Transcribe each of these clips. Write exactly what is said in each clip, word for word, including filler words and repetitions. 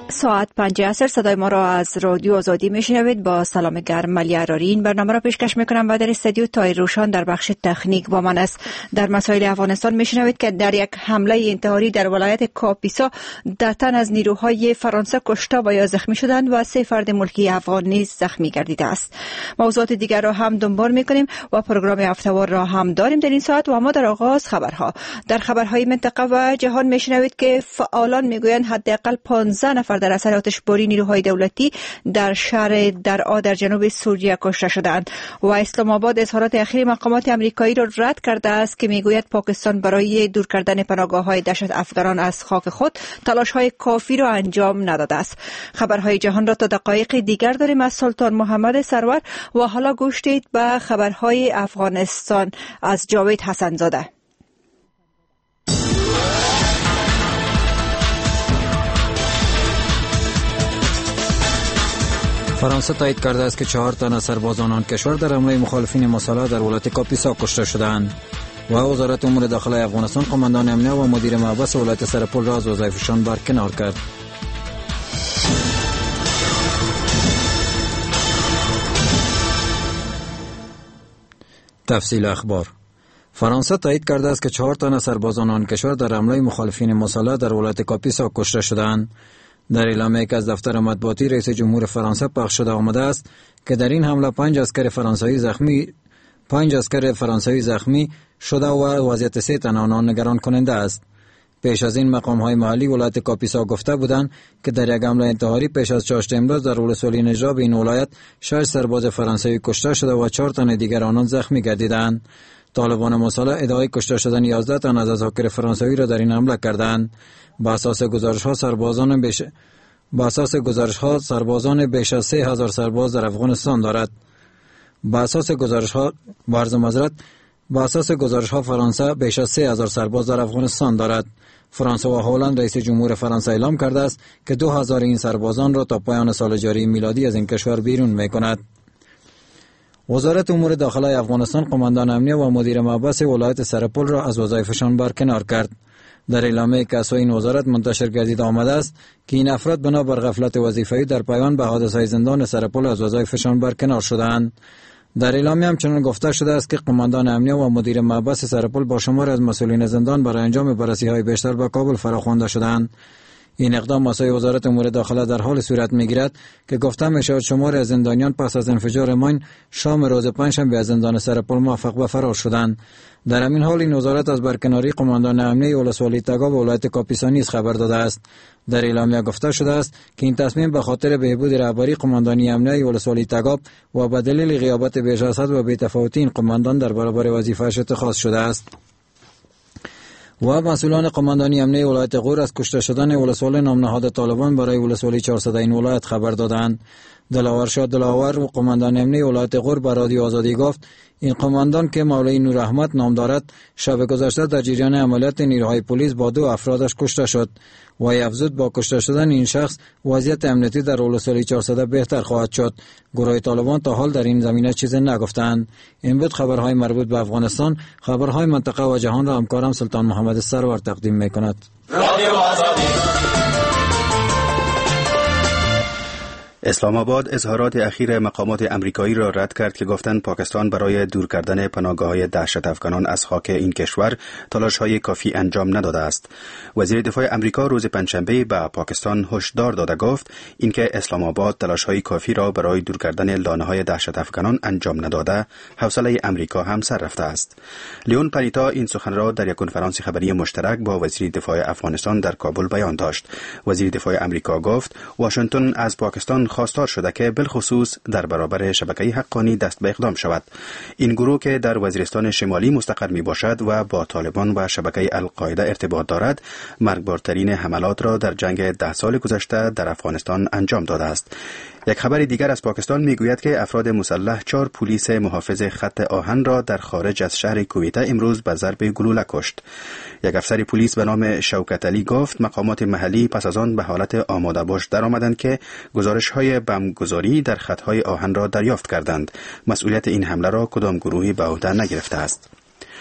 ساعت پنج عصر صدای ما را از رادیو آزادی میشنوید. با سلام گرم ملی اراری این برنامه را پیشکش میکنم و در استودیو تایر روشان در بخش تکنیک با من است. در مسائل افغانستان میشنوید که در یک حمله انتحاری در ولایت کاپیسا ده تن از نیروهای فرانسه کشته و یا زخمی شدند و سه فرد ملکی افغان نیز زخمی گردیده است. موضوعات دیگر را هم دنبال میکنیم و پروگرام هفته‌وار را هم داریم در این ساعت. و اما در آغاز خبرها. در خبرهای منطقه و جهان میشنوید که فعالان میگویند حداقل پانزده نفر در اثر آتشباری نیروهای دولتی در شهر درعا در جنوب سوریه کشته شدند. و اسلام آباد اظهارات اخیر مقامات امریکایی را رد کرده است که میگوید پاکستان برای دور کردن پناهگاه‌های دهشت افغانان از خاک خود تلاش‌های کافی را انجام نداده است. خبرهای جهان را تا دقایق دیگر داریم از سلطان محمد سرور. و حالا گوش دهید به خبرهای افغانستان از جاوید حسن زاده. فرانسه تایید کرده است که چهار تن از سربازان آن کشور در حمله مخالفین مسلح در ولایت کاپیسا کشته شدند. و وزارت امور داخلی افغانستان قماندان امنیه و مدیر محبس ولایت سرپل را از وظایفشان برکنار کرد. تفصیل اخبار. فرانسه تایید کرده است که چهار تن از سربازان آن کشور در حمله مخالفین مسلح در ولایت کاپیسا کشته شدند. در اعلامیه‌ای که از دفتر مطبوعاتی رئیس جمهور فرانسه پخش شده آمده است که در این حمله پنج عسکر فرانسوی زخمی پنج عسکر فرانسوی زخمی شده و وضعیت سه تن آنان نگران کننده است. پیش از این مقام‌های محلی ولایت کاپیسا گفته بودند که در یک حمله انتحاری پیش از چاشت امروز در ولسوالی نجراب این ولایت شش سرباز فرانسوی کشته شده و چهار تن دیگر آنان زخمی گردیدند. طالبان مسلح ادعای کشته شدن یازده تن از عساکر فرانسوی را در این حمله کردند. با اساس گزارش‌ها سربازان بیش با اساس گزارش‌ها سربازان بیش از سه هزار سرباز در افغانستان دارد. با اساس گزارش‌ها برز مزرعت با اساس گزارش‌ها فرانسه بیش از سه هزار سرباز در افغانستان دارد. فرانسه و هلند رئیس جمهور فرانسه اعلام کرده است که دو هزار این سربازان را تا پایان سال جاری میلادی از این کشور بیرون می‌کند. وزارت امور داخلی افغانستان قماندان امنیه و مدیر محبس ولایت سرپل را از وظایفشان برکنار کرد. در اعلامیه‌ای که از این وزارت منتشر گردیده آمده است که این افراد بنا بر غفلت وظیفه‌ای در پیوند به حادثه زندان سرپل از وظایفشان برکنار شدند. در اعلامیه همچنین گفته شده است که قماندان امنیه و مدیر محبس سرپل با شمار از مسئولین زندان برای انجام بررسی‌های بیشتر به کابل فراخوانده شدند. این اقدام از وزارت امور داخله در حال صورت می‌گیرد که گفته می‌شود شمار از زندانیان پس از انفجار ماین شام روز پنجشنبه از زندان سرپل موفق به فرار شدند. در همین حال این وزارت از برکناری قماندان امنیه ولسوالی تگاب و ولایت کاپیسا نیز خبر داده است. در اعلامیه گفته شده است که این تصمیم به خاطر بهبود رهبری قماندانی امنیه ولسوالی تگاب و به دلیل غیابت بیش از حد و بی‌تفاوتی این قماندان در برابر وظیفه‌اش اتخاذ شده است. و مسئولان قماندانی امنیه ولایت غور از کشته شدن ولسوالی نامنهاد طالبان برای ولسوالی چهارصد این ولایت خبر دادند. دلاور شاه دلاور و قماندان امنیه ولایت غور به رادیو آزادی گفت این قماندان که مولوی نور احمد نام دارد شب گذشته در جریان عملیات نیروهای پلیس با دو افرادش کشته شد و افزود با کشته شدن این شخص وضعیت امنیتی در ولسوالی چهارصد بهتر خواهد شد. گروه طالبان تا حال در این زمینه چیزی نگفتند. این بود خبرهای مربوط به افغانستان. خبرهای منطقه و جهان را همکارم سلطان محمد سرور تقدیم می‌کند. رادیو آزادی. اسلام آباد اظهارات اخیر مقامات امریکایی را رد کرد که گفتند پاکستان برای دور کردن پناهگاه‌های دهشت افغانان از خاک این کشور تلاش‌های کافی انجام نداده است. وزیر دفاع امریکا روز پنجشنبه به پاکستان هشدار داده گفت اینکه اسلام آباد تلاش‌های کافی را برای دور کردن لانه‌های دهشت افغانان انجام نداده، حوصله امریکا هم سر رفته است. لیون پانیتا این سخن را در یک کنفرانس خبری مشترک با وزیر دفاع افغانستان در کابل بیان داشت. وزیر دفاع امریکا گفت واشنگتن از پاکستان خواستار شده که بالخصوص در برابر شبکه حقانی دست به اقدام شود. این گروه که در وزیرستان شمالی مستقر می باشد و با طالبان و شبکه القاعده ارتباط دارد، مرگبارترین حملات را در جنگ ده سال گذشته در افغانستان انجام داده است. یک خبر دیگر از پاکستان میگوید که افراد مسلح چهار پلیس محافظ خط آهن را در خارج از شهر کویته امروز به ضرب گلوله کشت. یک افسر پلیس به نام شوکت علی گفت مقامات محلی پس از آن به حالت آماده باش درآمدند که گزارش‌های بمبگذاری در خط‌های آهن را دریافت کردند. مسئولیت این حمله را کدام گروهی به عهده نگرفته است.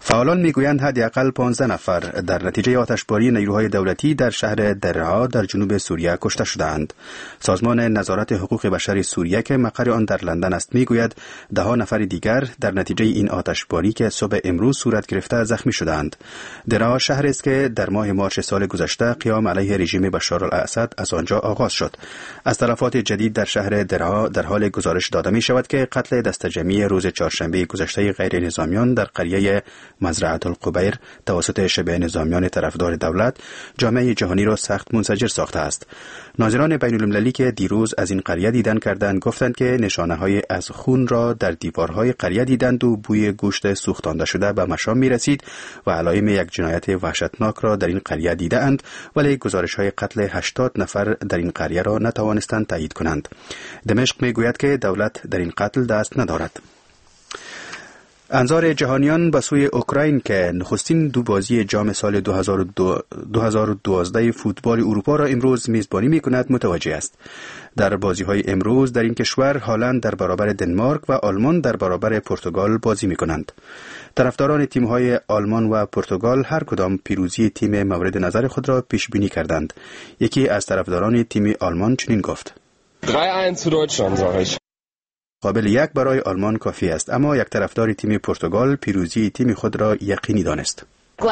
فعالان میگویند حداقل پانزده نفر در نتیجه آتشباری نیروهای دولتی در شهر درعا در جنوب سوریه کشته شدند. سازمان نظارت حقوق بشر سوریه که مقر آن در لندن است میگوید ده ها نفر دیگر در نتیجه این آتشباری که صبح امروز صورت گرفته زخمی شدند. درعا شهر است که در ماه مارس سال گذشته قیام علیه رژیم بشار الاسد از آنجا آغاز شد. از تلفات جدید در شهر درعا در حال گزارش داده می شود که قتل دسته جمعی روز چهارشنبه گذشته غیر نظامیان در قریه مزرعه القبیر توسط شبه نظامیان طرفدار دولت جامعه جهانی را سخت منزجر ساخته است. ناظران بین المللی که دیروز از این قریه دیدن کردند گفتند که نشانه های از خون را در دیوارهای قریه دیدند و بوی گوشت سوختانده شده به مشام می رسید و علائم یک جنایت وحشتناک را در این قریه دیدند، ولی گزارش های قتل هشتاد نفر در این قریه را نتوانستند تایید کنند. دمشق می گوید که دولت در این قتل دست ندارد. انظار جهانیان به سوی اوکراین که نخستین دو بازی جام سال دو هزار و دوازده فوتبال اروپا را امروز میزبانی می‌کند متوجه است. در بازی‌های امروز در این کشور هالند در برابر دنمارک و آلمان در برابر پرتغال بازی می‌کنند. طرفداران تیم‌های آلمان و پرتغال هر کدام پیروزی تیم مورد نظر خود را پیش بینی کردند. یکی از طرفداران تیم آلمان چنین گفت: drei eins zu Deutschland sage ich. قابل یک برای آلمان کافی است، اما یک طرفدار تیم پرتغال پیروزی تیم خود را یقینی دانست.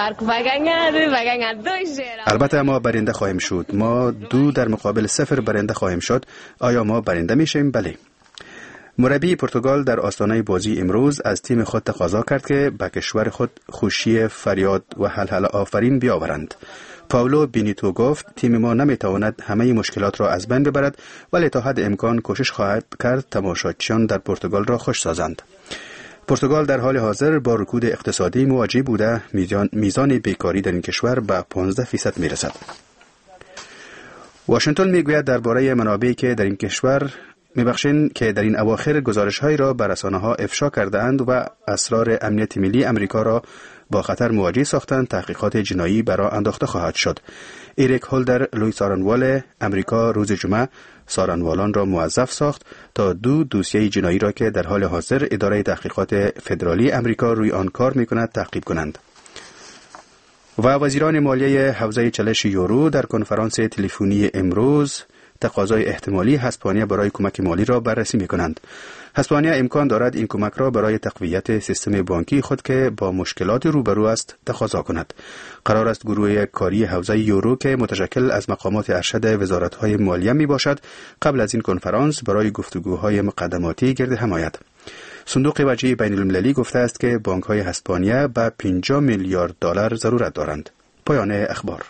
البته ما برنده خواهیم شد. ما دو در مقابل صفر برنده خواهیم شد. آیا ما برنده میشیم؟ بله. مربی پرتغال در آستانه بازی امروز از تیم خود تقاضا کرد که به کشور خود خوشی، فریاد و هلهله آفرین بیاورند. پاولو بینیتو گفت تیم ما نمیتواند همه مشکلات را از بین ببرد، ولی تا حد امکان کوشش خواهد کرد تماشاچیان در پرتغال را خوش سازند. پرتغال در حال حاضر با رکود اقتصادی مواجه بوده، میزان, میزان بیکاری در این کشور به پانزده فیصد میرسد. واشنگتن میگوید درباره منابعی که در این کشور میبخشین که در این اواخر گزارش‌هایی را به رسانه‌ها افشا کردند و اسرار امنیت ملی امریکا را با خطر مواجه ساختند، تحقیقات جنایی برای انداخته خواهد شد. ایریک هولدر لوی سارنوال امریکا روز جمعه سارنوالان را موظف ساخت تا دو دوسیه جنایی را که در حال حاضر اداره تحقیقات فدرالی امریکا روی آن کار می‌کند تعقیب کنند. و وزیران مالیه حوزه چالش یورو در کنفرانس تلفنی امروز تقاضای احتمالی اسپانیا برای کمک مالی را بررسی می‌کنند. اسپانیا امکان دارد این کمک را برای تقویت سیستم بانکی خود که با مشکلات روبرو است تقاضا کند. قرار است گروه کاری حوزه یورو که متشکل از مقامات ارشد وزارت‌های مالیه میباشد قبل از این کنفرانس برای گفتگوهای مقدماتی گرد هم آید. صندوق وجه بین المللی گفته است که بانک‌های اسپانیا به پنجاه میلیارد دلار ضرورت دارند. پایان اخبار.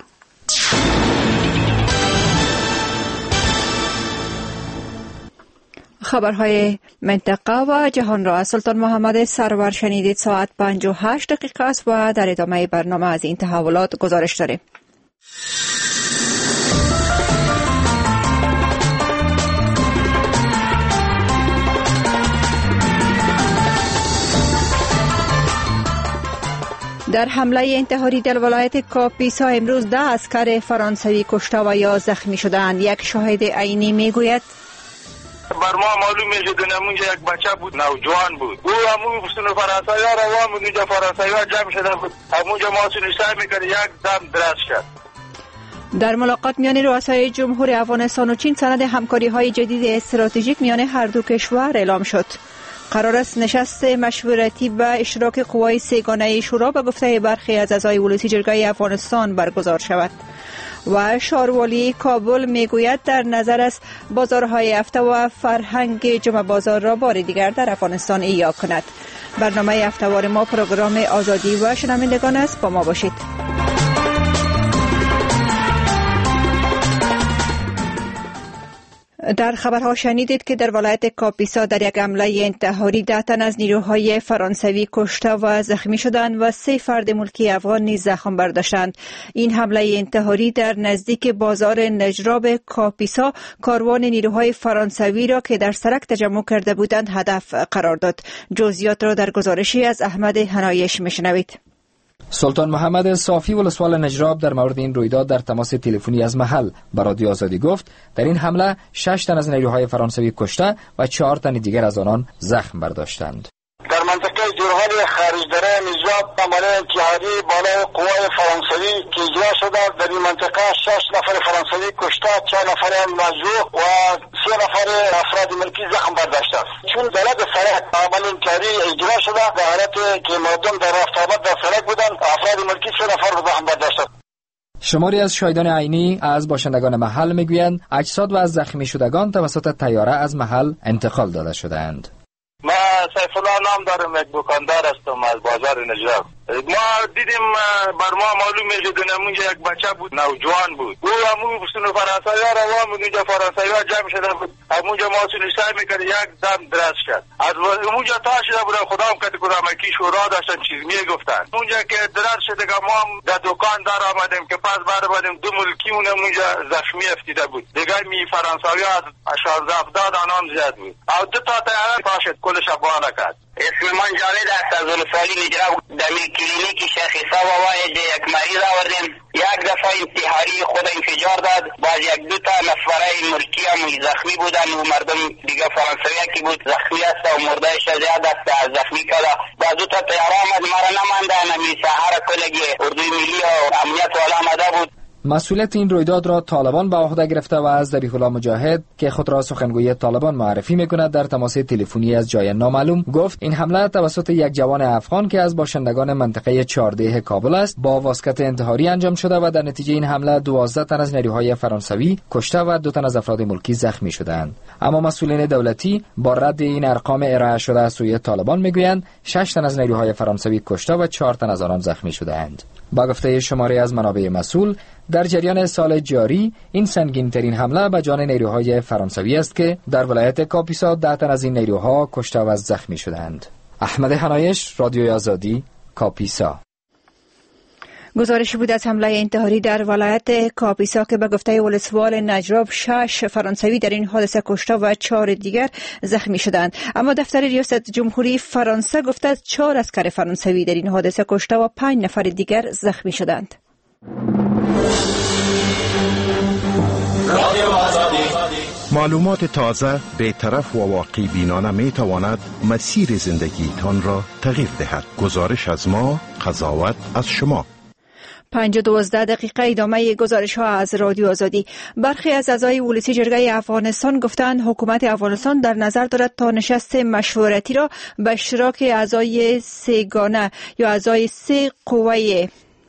خبرهای منطقه و جهان را از سلطان محمد سرور شنیدید. ساعت پنج و هشت دقیقه است و در ادامه برنامه از این تحولات گزارش داریم. در حمله انتحاری در ولایت کاپیسا امروز ده عسکر فرانسوی کشته و یا زخمی شدند. یک شاهد عینی میگوید بر ما معلوم میشه دنمونجا یک بچه بود، نوجوان بود. او همون سن فرانسوی ها روان بود، اونجا فرانسوی ها جمع شده بود. همونجا ما سنشتر میکنه یک دم درست شد. در ملاقات میان رؤسای جمهور افغانستان و چین سند همکاری های جدید استراتژیک میان هر دو کشور اعلام شد. قرار است نشست مشورتی و اشتراک قوای سه‌گانه شورا به گفته برخی از اعضای ولسی جرگه افغانستان برگزار شود. و شاروالی کابل میگوید در نظر است بازارهای هفته و فرهنگ جمعه بازار را بار دیگر در افغانستان احیا کند. برنامه هفته‌وار ما پروگرام آزادی و شنوندگان است. با ما باشید. در خبرها شنیدید که در ولایت کاپیسا در یک حمله انتحاری ده تن از نیروهای فرانسوی کشته و زخمی شدند و سه فرد ملکی افغان نیز زخم برداشتند. این حمله انتحاری در نزدیک بازار نجراب کاپیسا کاروان نیروهای فرانسوی را که در سرک تجمع کرده بودند هدف قرار داد. جزئیات را در گزارشی از احمد حنایش میشنوید. سلطان محمد صافی ولسوال نجراب در مورد این رویداد در تماس تلفنی از محل با رادیو آزادی گفت در این حمله شش تن از نیروهای فرانسوی کشته و چهار تن دیگر از آنان زخم برداشتند. در منطقه پروسیدورهای خارج داره نظام عمل اتحادی بالای قوای فرانسوی که اجرا شده در این منطقه شش نفر فرانسوی کشته، چهار نفر مجروح و سه نفر افراد ملکی زخم برداشته است. چون دولت سرک عمل انکاری اجرا شده در حالتی که مردم در رفت آمد در سرک بودن، افراد ملکی سه نفر زخم برداشته. شماری از شاهدان عینی از باشندگان محل میگویند اجساد و از زخمی شدگان توسط طیاره از محل انتقال داده شدند. ما سیف الله نام دارم، یک دکاندار هستم از بازار نجراب. ما دیدیم بر ما معلوم میشه دونمونجا یک بچه بود، نوجوان بود. او همون سن فرانسوی را و همونجا فرانسوی جمع شده بود. همونجا ما سنوسای میکرد یک دم درست شد. از اونجا تا شده بود خدا هم کتی کدام کی شورا داشتن چیز میگفتن. اونجا که درست شده که ما هم در دکان دار آمدیم که پس بعد بعدیم دو ملکی اونمونجا زخمی افتیده بود. دیگه می فرانسوی از شانزده هفتاد آنام زیاد بود. او دو تا طیاره پاشد کل شبانه کرد. اسم من جاوید است از ولسوالی نجراب. در کلینیک شیخ عیسی واحد یک مریض آوردیم. یک دفعه انتحاری خود انفجار داد. باز یک دو تا نفره ملکی هم زخمی بودن و مردم دیگه فرانسوی کی بود زخمی است و مردهش زیاد است از زخمی کده. باز دو تا طیاره آمد مرا نمانده نمی سحر کلگی اردوی ملی و امنیت والا آمده بود. مسئولیت این رویداد را طالبان به عهده گرفته و از ذبیح الله مجاهد که خود را سخنگوی طالبان معرفی میکند در تماس تلفنی از جای نامعلوم گفت این حمله توسط یک جوان افغان که از باشندگان منطقه چهارده کابل است با واسکت انتحاری انجام شده و در نتیجه این حمله دوازده تن از نیروهای فرانسوی کشته و دو تن از افراد ملکی زخمی شدند. اما مسئولین دولتی با رد این ارقام ارائه شده از سوی طالبان میگویند شش تن از نیروهای فرانسوی کشته و چهار تن از آنان زخمی شدند. با گفته شماره از منابع مسئول در جریان سال جاری این سنگین ترین حمله به جان نیروهای فرانسوی است که در ولایت کاپیسا ده تن از این نیروها کشته و زخمی شدند. احمد حنایش، رادیوی آزادی، کاپیسا. گزارشی بود از حمله انتحاری در ولایت کاپیسا که به گفته ولسوال نجراب شش فرانسوی در این حادثه کشته و چهار دیگر زخمی شدند. اما دفتر ریاست جمهوری فرانسه گفته چهار عسکر فرانسوی در این حادثه کشته و پنج نفر دیگر زخمی شدند. معلومات تازه، بی‌طرف و واقع بینانه می تواند مسیر زندگیتان را تغییر دهد. گزارش از ما، قضاوت از شما. پنج و دوازده دقیقه ادامه گزارش ها از رادیو آزادی. برخی از اعضای ولسی جرگه افغانستان گفتند حکومت افغانستان در نظر دارد تا نشست مشورتی را به اشتراک اعضای سه‌گانه یا اعضای سه قوه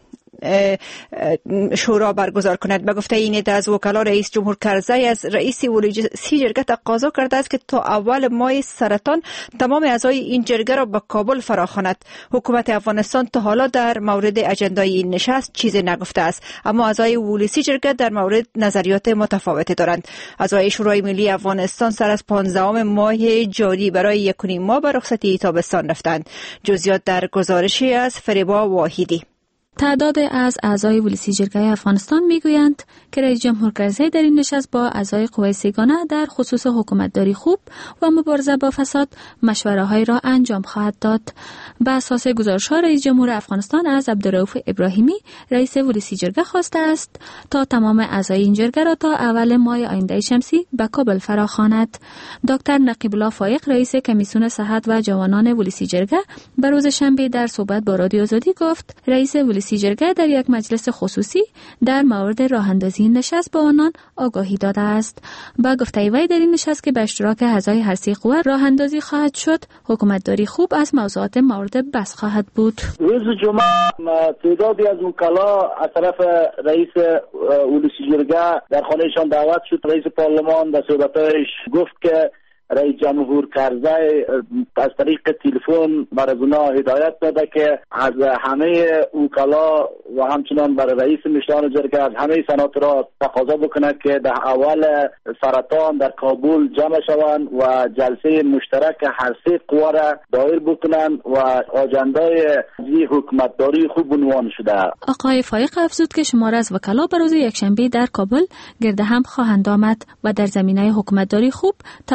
شورا برگزار کند. به گفته این عده از وکلا رئیس جمهور کرزی از رئیس ولسی جرگه تقاضا کرده است که تا اول ماه سرطان تمام اعضای این جرگه را به کابل فراخواند. حکومت افغانستان تا حالا در مورد اجندای این نشست چیزی نگفته است، اما اعضای ولسی جرگه در مورد نظریات متفاوتی دارند. اعضای شورای ملی افغانستان سر از پانزدهم ماه جاری برای یک و نیم ماه به رخصتی تابستان رفتند. جزئیات در گزارشی از فریبا واحدی. تعداد از اعضای ولسی جرگه افغانستان میگویند که رئیس جمهور کرزی در این نشست با اعضای قوه سه‌گانه در خصوص حکومتداری خوب و مبارزه با فساد مشوره‌های را انجام خواهد داد. به اساس گزارش‌ها رئیس جمهور افغانستان از عبدالرؤوف ابراهیمی رئیس ولسی جرگه خواسته است تا تمام اعضای این جرگه را تا اول ماه آینده شمسی به کابل فراخواند. دکتر نقیب الله فایق رئیس کمیسیون صحت و جوانان ولسی جرگه به روز شنبه در صحبت با رادیو آزادی گفت رئیس ولسی جرگه در یک مجلس خصوصی در مورد راه اندازی نشست به آنان آگاهی داده است. با گفته وی در این نشست که به اشتراک اعضای هر سه قوه راه اندازی خواهد شد، حکومتداری خوب از موضوعات مورد بحث خواهد بود. روز جمعه تعدادی از وکلا از طرف رئیس ولسی جرگه در خانهشان دعوت شد. رئیس پارلمان در صحبتش گفت که رئیس جمهور کرزی از طریق تلفن برای اونا هدایت داده که از همه وکلا و همچنان برای رئیس مشتان جرگه از همه سناتورها تقاضا بکنه که در اول سرطان در کابل جمع شوند و جلسه مشترک هر سه قوه را دایر بکنن و آجندای حکومتداری خوب عنوان شده. آقای فایق افزود که شمار از وکلا به روز یکشنبه در کابل گرد هم خواهند آمد و در زمینه حکومتداری خوب تبادل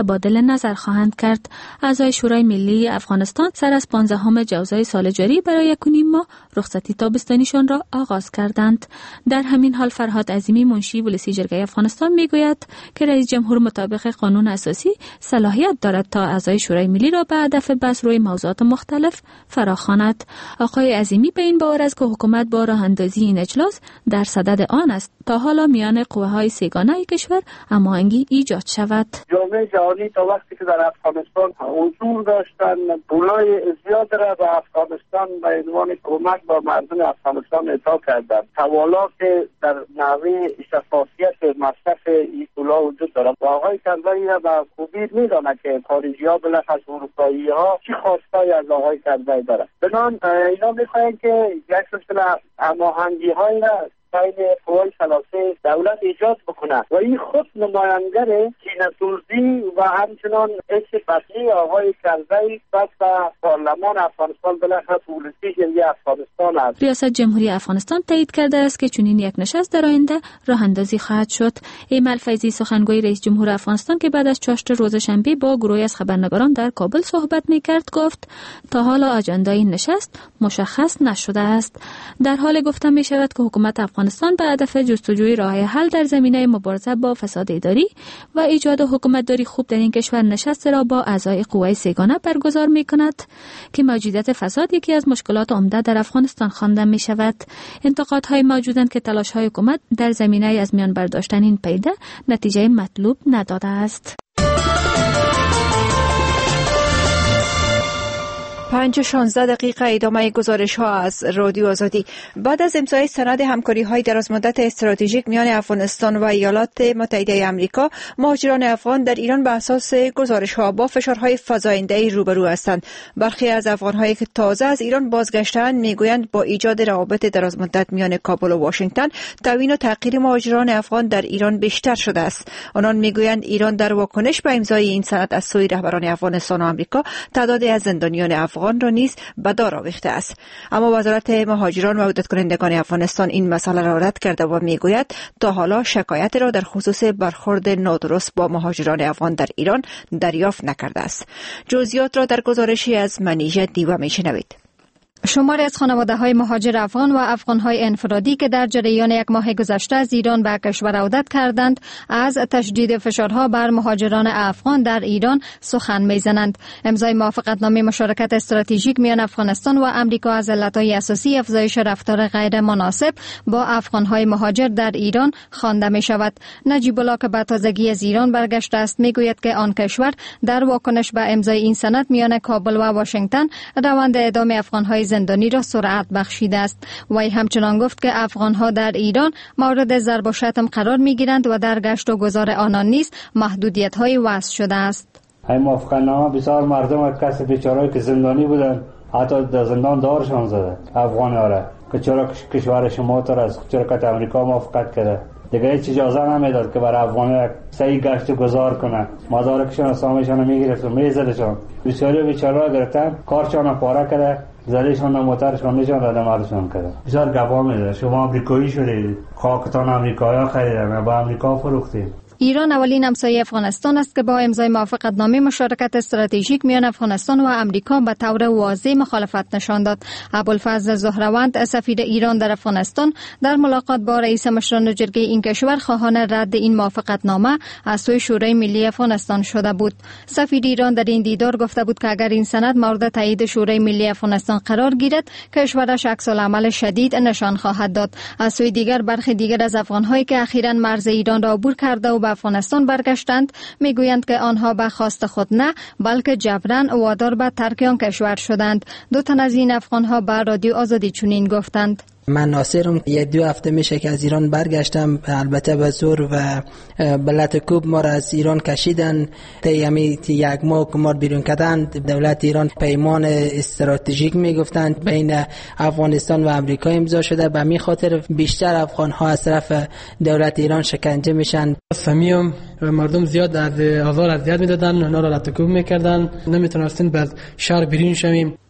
نظر خواهند کرد. اعضای شورای ملی افغانستان سر از پانزدهم جوزای سال جاری برای یک و نیم ماه رخصتی تابستانیشان را آغاز کردند. در همین حال فرهاد عظیمی منشی ولسی جرگه افغانستان میگوید که رئیس جمهور مطابق قانون اساسی صلاحیت دارد تا اعضای شورای ملی را به هدف بحث روی موضوعات مختلف فراخواند. آقای عظیمی به این باور است که حکومت با راه اندازی این اجلاس در صدد آن است تا حالا میان قوه‌های سه‌گانه کشور هماهنگی ایجاد شود. جامعه جهانی تا وقتی که در افغانستان حضور داشتن پولای زیاد را به افغانستان به عنوان کمک با مردم افغانستان اعطا کردند. حوالا که در نحوه شفافیت مصرف این پولا وجود دارد و آقای کرزی را به خوبی می‌داند که خارجی‌ها بالاخره اروپایی‌ها چی خواستای از آقای کرزی دارند. بنابراین اینا می‌خواهند که یک سلسله هماهنگی‌های را بین قوای ثلاثه دولت ایجاد بکنه و این خود نماینگر کینه‌سوزی و همچنان حس بدی آقای کرزی پس به پارلمان افغانستان بالاخره پولیسی جمهوری افغانستان است. ریاست جمهوری افغانستان تایید کرده است که چنین یک نشست در آینده راه اندازی خواهد شد. ایمل فیضی سخنگوی رئیس جمهور افغانستان که بعد از چاشت روز شنبه با گروهی از خبرنگاران در کابل صحبت می‌کرد گفت تا حالا اجندای این نشست مشخص نشده است. در حال گفتن می‌شود که حکومت افغانستان به هدف جستجوی راه حل در زمینه مبارزه با فساد اداری و ایجاد حکومتداری خوب در این کشور نشست را با اعضای قوای سه‌گانه برگزار می‌کند که موجودیت فساد یکی از مشکلات عمده در افغانستان خوانده می‌شود. انتقادهای موجودند که تلاش‌های حکومت در زمینه از میان برداشتن این پیده نتیجه مطلوب نداده است. پنج و شانزده دقیقه ادامه گزارش ها از رادیو آزادی. بعد از امضای سند همکاری های درازمدت استراتژیک میان افغانستان و ایالات متحده آمریکا، مهاجران افغان در ایران به اساس گزارش ها با فشارهای فزاینده روبرو هستند. برخی از افغان هایی که تازه از ایران بازگشتند میگویند با ایجاد روابط درازمدت میان کابل و واشنگتن، تعیین و تغییر مهاجران افغان در ایران بیشتر شده است. آنان میگویند ایران در واکنش به امضای این سند از سوی رهبران افغانستان و آمریکا تعدادی از زندانیان افغان را نیز به دار آویخته است. اما وزارت مهاجران و عودت کنندگان افغانستان این مسئله را رد کرده و میگوید تا حالا شکایت را در خصوص برخورد نادرست با مهاجران افغان در ایران دریافت نکرده است. جزئیات را در گزارشی از منیژه دیوه میشنوید. شماری از خانواده‌های مهاجر افغان و افغان‌های انفرادی که در جریان یک ماه گذشته از ایران به کشور عودت کردند، از تشدید فشارها بر مهاجران افغان در ایران سخن می‌زنند. امضای موافقتنامه مشارکت استراتژیک میان افغانستان و آمریکا از علتهای اساسی افزایش رفتار غیر مناسب با افغان‌های مهاجر در ایران خوانده می‌شود. نجیب الله که به تازگی از ایران برگشته است می‌گوید که آن کشور در واکنش به امضای این سند میان کابل و واشنگتن روند اعدام افغان‌های زندانی را سرعت بخشیده است. وی همچنان گفت که افغان‌ها در ایران مورد ضرب و شتم قرار می‌گیرند و در گشت و گذار آنان نیز محدودیت‌های وضع شده است. این موافقتنامه بسیار مردم کسی بیچاره‌ای که زندانی بودند حتی در زندان دارشان زده افغان‌ها را که چرا کشور شما تر از شرکت آمریکا موافقت کرده دیگه هیچ اجازه نمیداد که برای افغان‌ها صحیح گشت و گذار کنه. مدارکشان اسامیشان میگرفت و میزدشان. بسیاری بیچاره گرفتن کارشان پاره کرده، زلیشان و موترشان نشان داده مردشان کرده. بسیار گواه میده شما آمریکایی شدید، خاکتان آمریکایی خریدن و با آمریکا فروختید. ایران اولین همسایه افغانستان است که با امضای موافقتنامه مشارکت استراتژیک میان افغانستان و آمریکا به طور واضح مخالفت نشان داد. ابوالفضل زهروند سفیر ایران در افغانستان در ملاقات با رئیس مشران جرگه این کشور خواهان رد این موافقتنامه از سوی شورای ملی افغانستان شده بود. سفیر ایران در این دیدار گفته بود که اگر این سند مورد تایید شورای ملی افغانستان قرار گیرد، کشورش عکس‌العمل شدید نشان خواهد داد. از سوی دیگر برخی دیگر از افغان‌هایی که اخیراً مرز ایران را عبور کرده و افغانستان برگشتند میگویند که آنها به خواست خود نه بلکه جبران وادار به ترک آن کشور شدند. دو تن از این افغان‌ها به رادیو آزادی چنین گفتند: من ناصرم، یه دو هفته میشه که از ایران برگشتم، البته به زور و بلت کوب ما را از ایران کشیدن. تیمی یک ماه که ما بیرون کردن، دولت ایران پیمان استراتژیک میگفتند بین افغانستان و آمریکا امضا شده، به می خاطر بیشتر افغان ها از طرف دولت ایران شکنجه میشن. سمیم و مردم زیاد از آزار اذیت میدادن، اونا را لطکوب میکردن، نمیتونستیم بعد شهر بیرون شویم.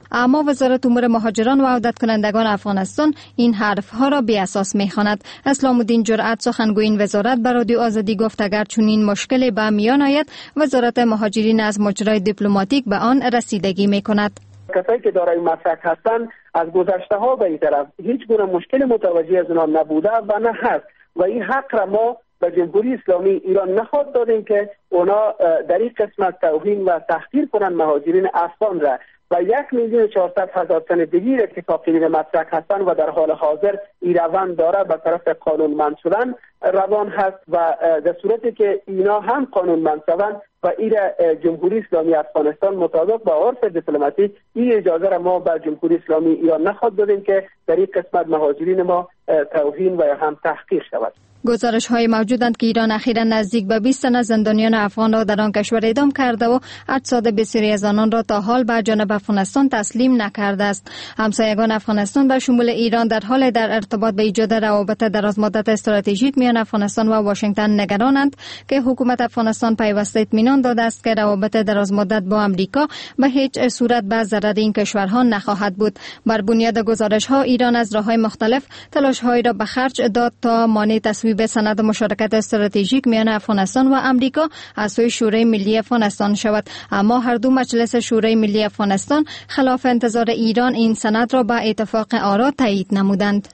اما وزارت امور مهاجران و عودت کنندگان افغانستان این حرفها را بی اساس می‌خواند. اسلام الدین جرأت سخنگوی این وزارت به رادیو آزادی گفت اگر چنین مشکلی به میان آید وزارت مهاجرین از مجرای دیپلماتیک به آن رسیدگی می‌کند. کسایی که دارای مسلک هستند از گذشته ها به این طرف هیچ گونه مشکل متوجه از آنها نبوده و نه هست و این حق را ما به جمهوری اسلامی ایران نخواهد دادیم که اونا در این قسمت توهین و تحقیر کنند مهاجرین افغان را و یک میلیون و چهارصد هزار تن دیگر که ساکنین مسلک هستند و در حال حاضر این روند داره به طرف قانونمند شدن روان هست و در صورتی که اینا هم قانونمند شوند و این جمهوری اسلامی افغانستان مطابق با عرف دیپلماتیک این اجازه را ما به جمهوری اسلامی ایران نخواهد دادیم که در این قسمت مهاجرین ما توهین و هم تحقیر شود. گزارش های موجودند که ایران اخیراً نزدیک به بیست تن از زندانیان افغان را در آن کشور اعدام کرده و اجساد بسیاری از آنان را تا حال به جانب افغانستان تسلیم نکرده است. همسایگان افغانستان به شمول ایران در حال در ارتباط به ایجاد روابط درازمدت استراتژیک میان افغانستان و واشنگتن نگرانند که حکومت افغانستان پیوسته اطمینان داده است که روابط درازمدت با امریکا به هیچ صورت به ضرر این کشورها نخواهد بود. بر بنیاد گزارش ها ایران از راههای مختلف تلاش های را به خرج داد تا مانع تصویب سند مشارکت استراتژیک میان افغانستان و امریکا از سوی شورای ملی افغانستان شود، اما هر دو مجلس شورای ملی افغانستان خلاف انتظار ایران این سند را به اتفاق آرا تایید نمودند.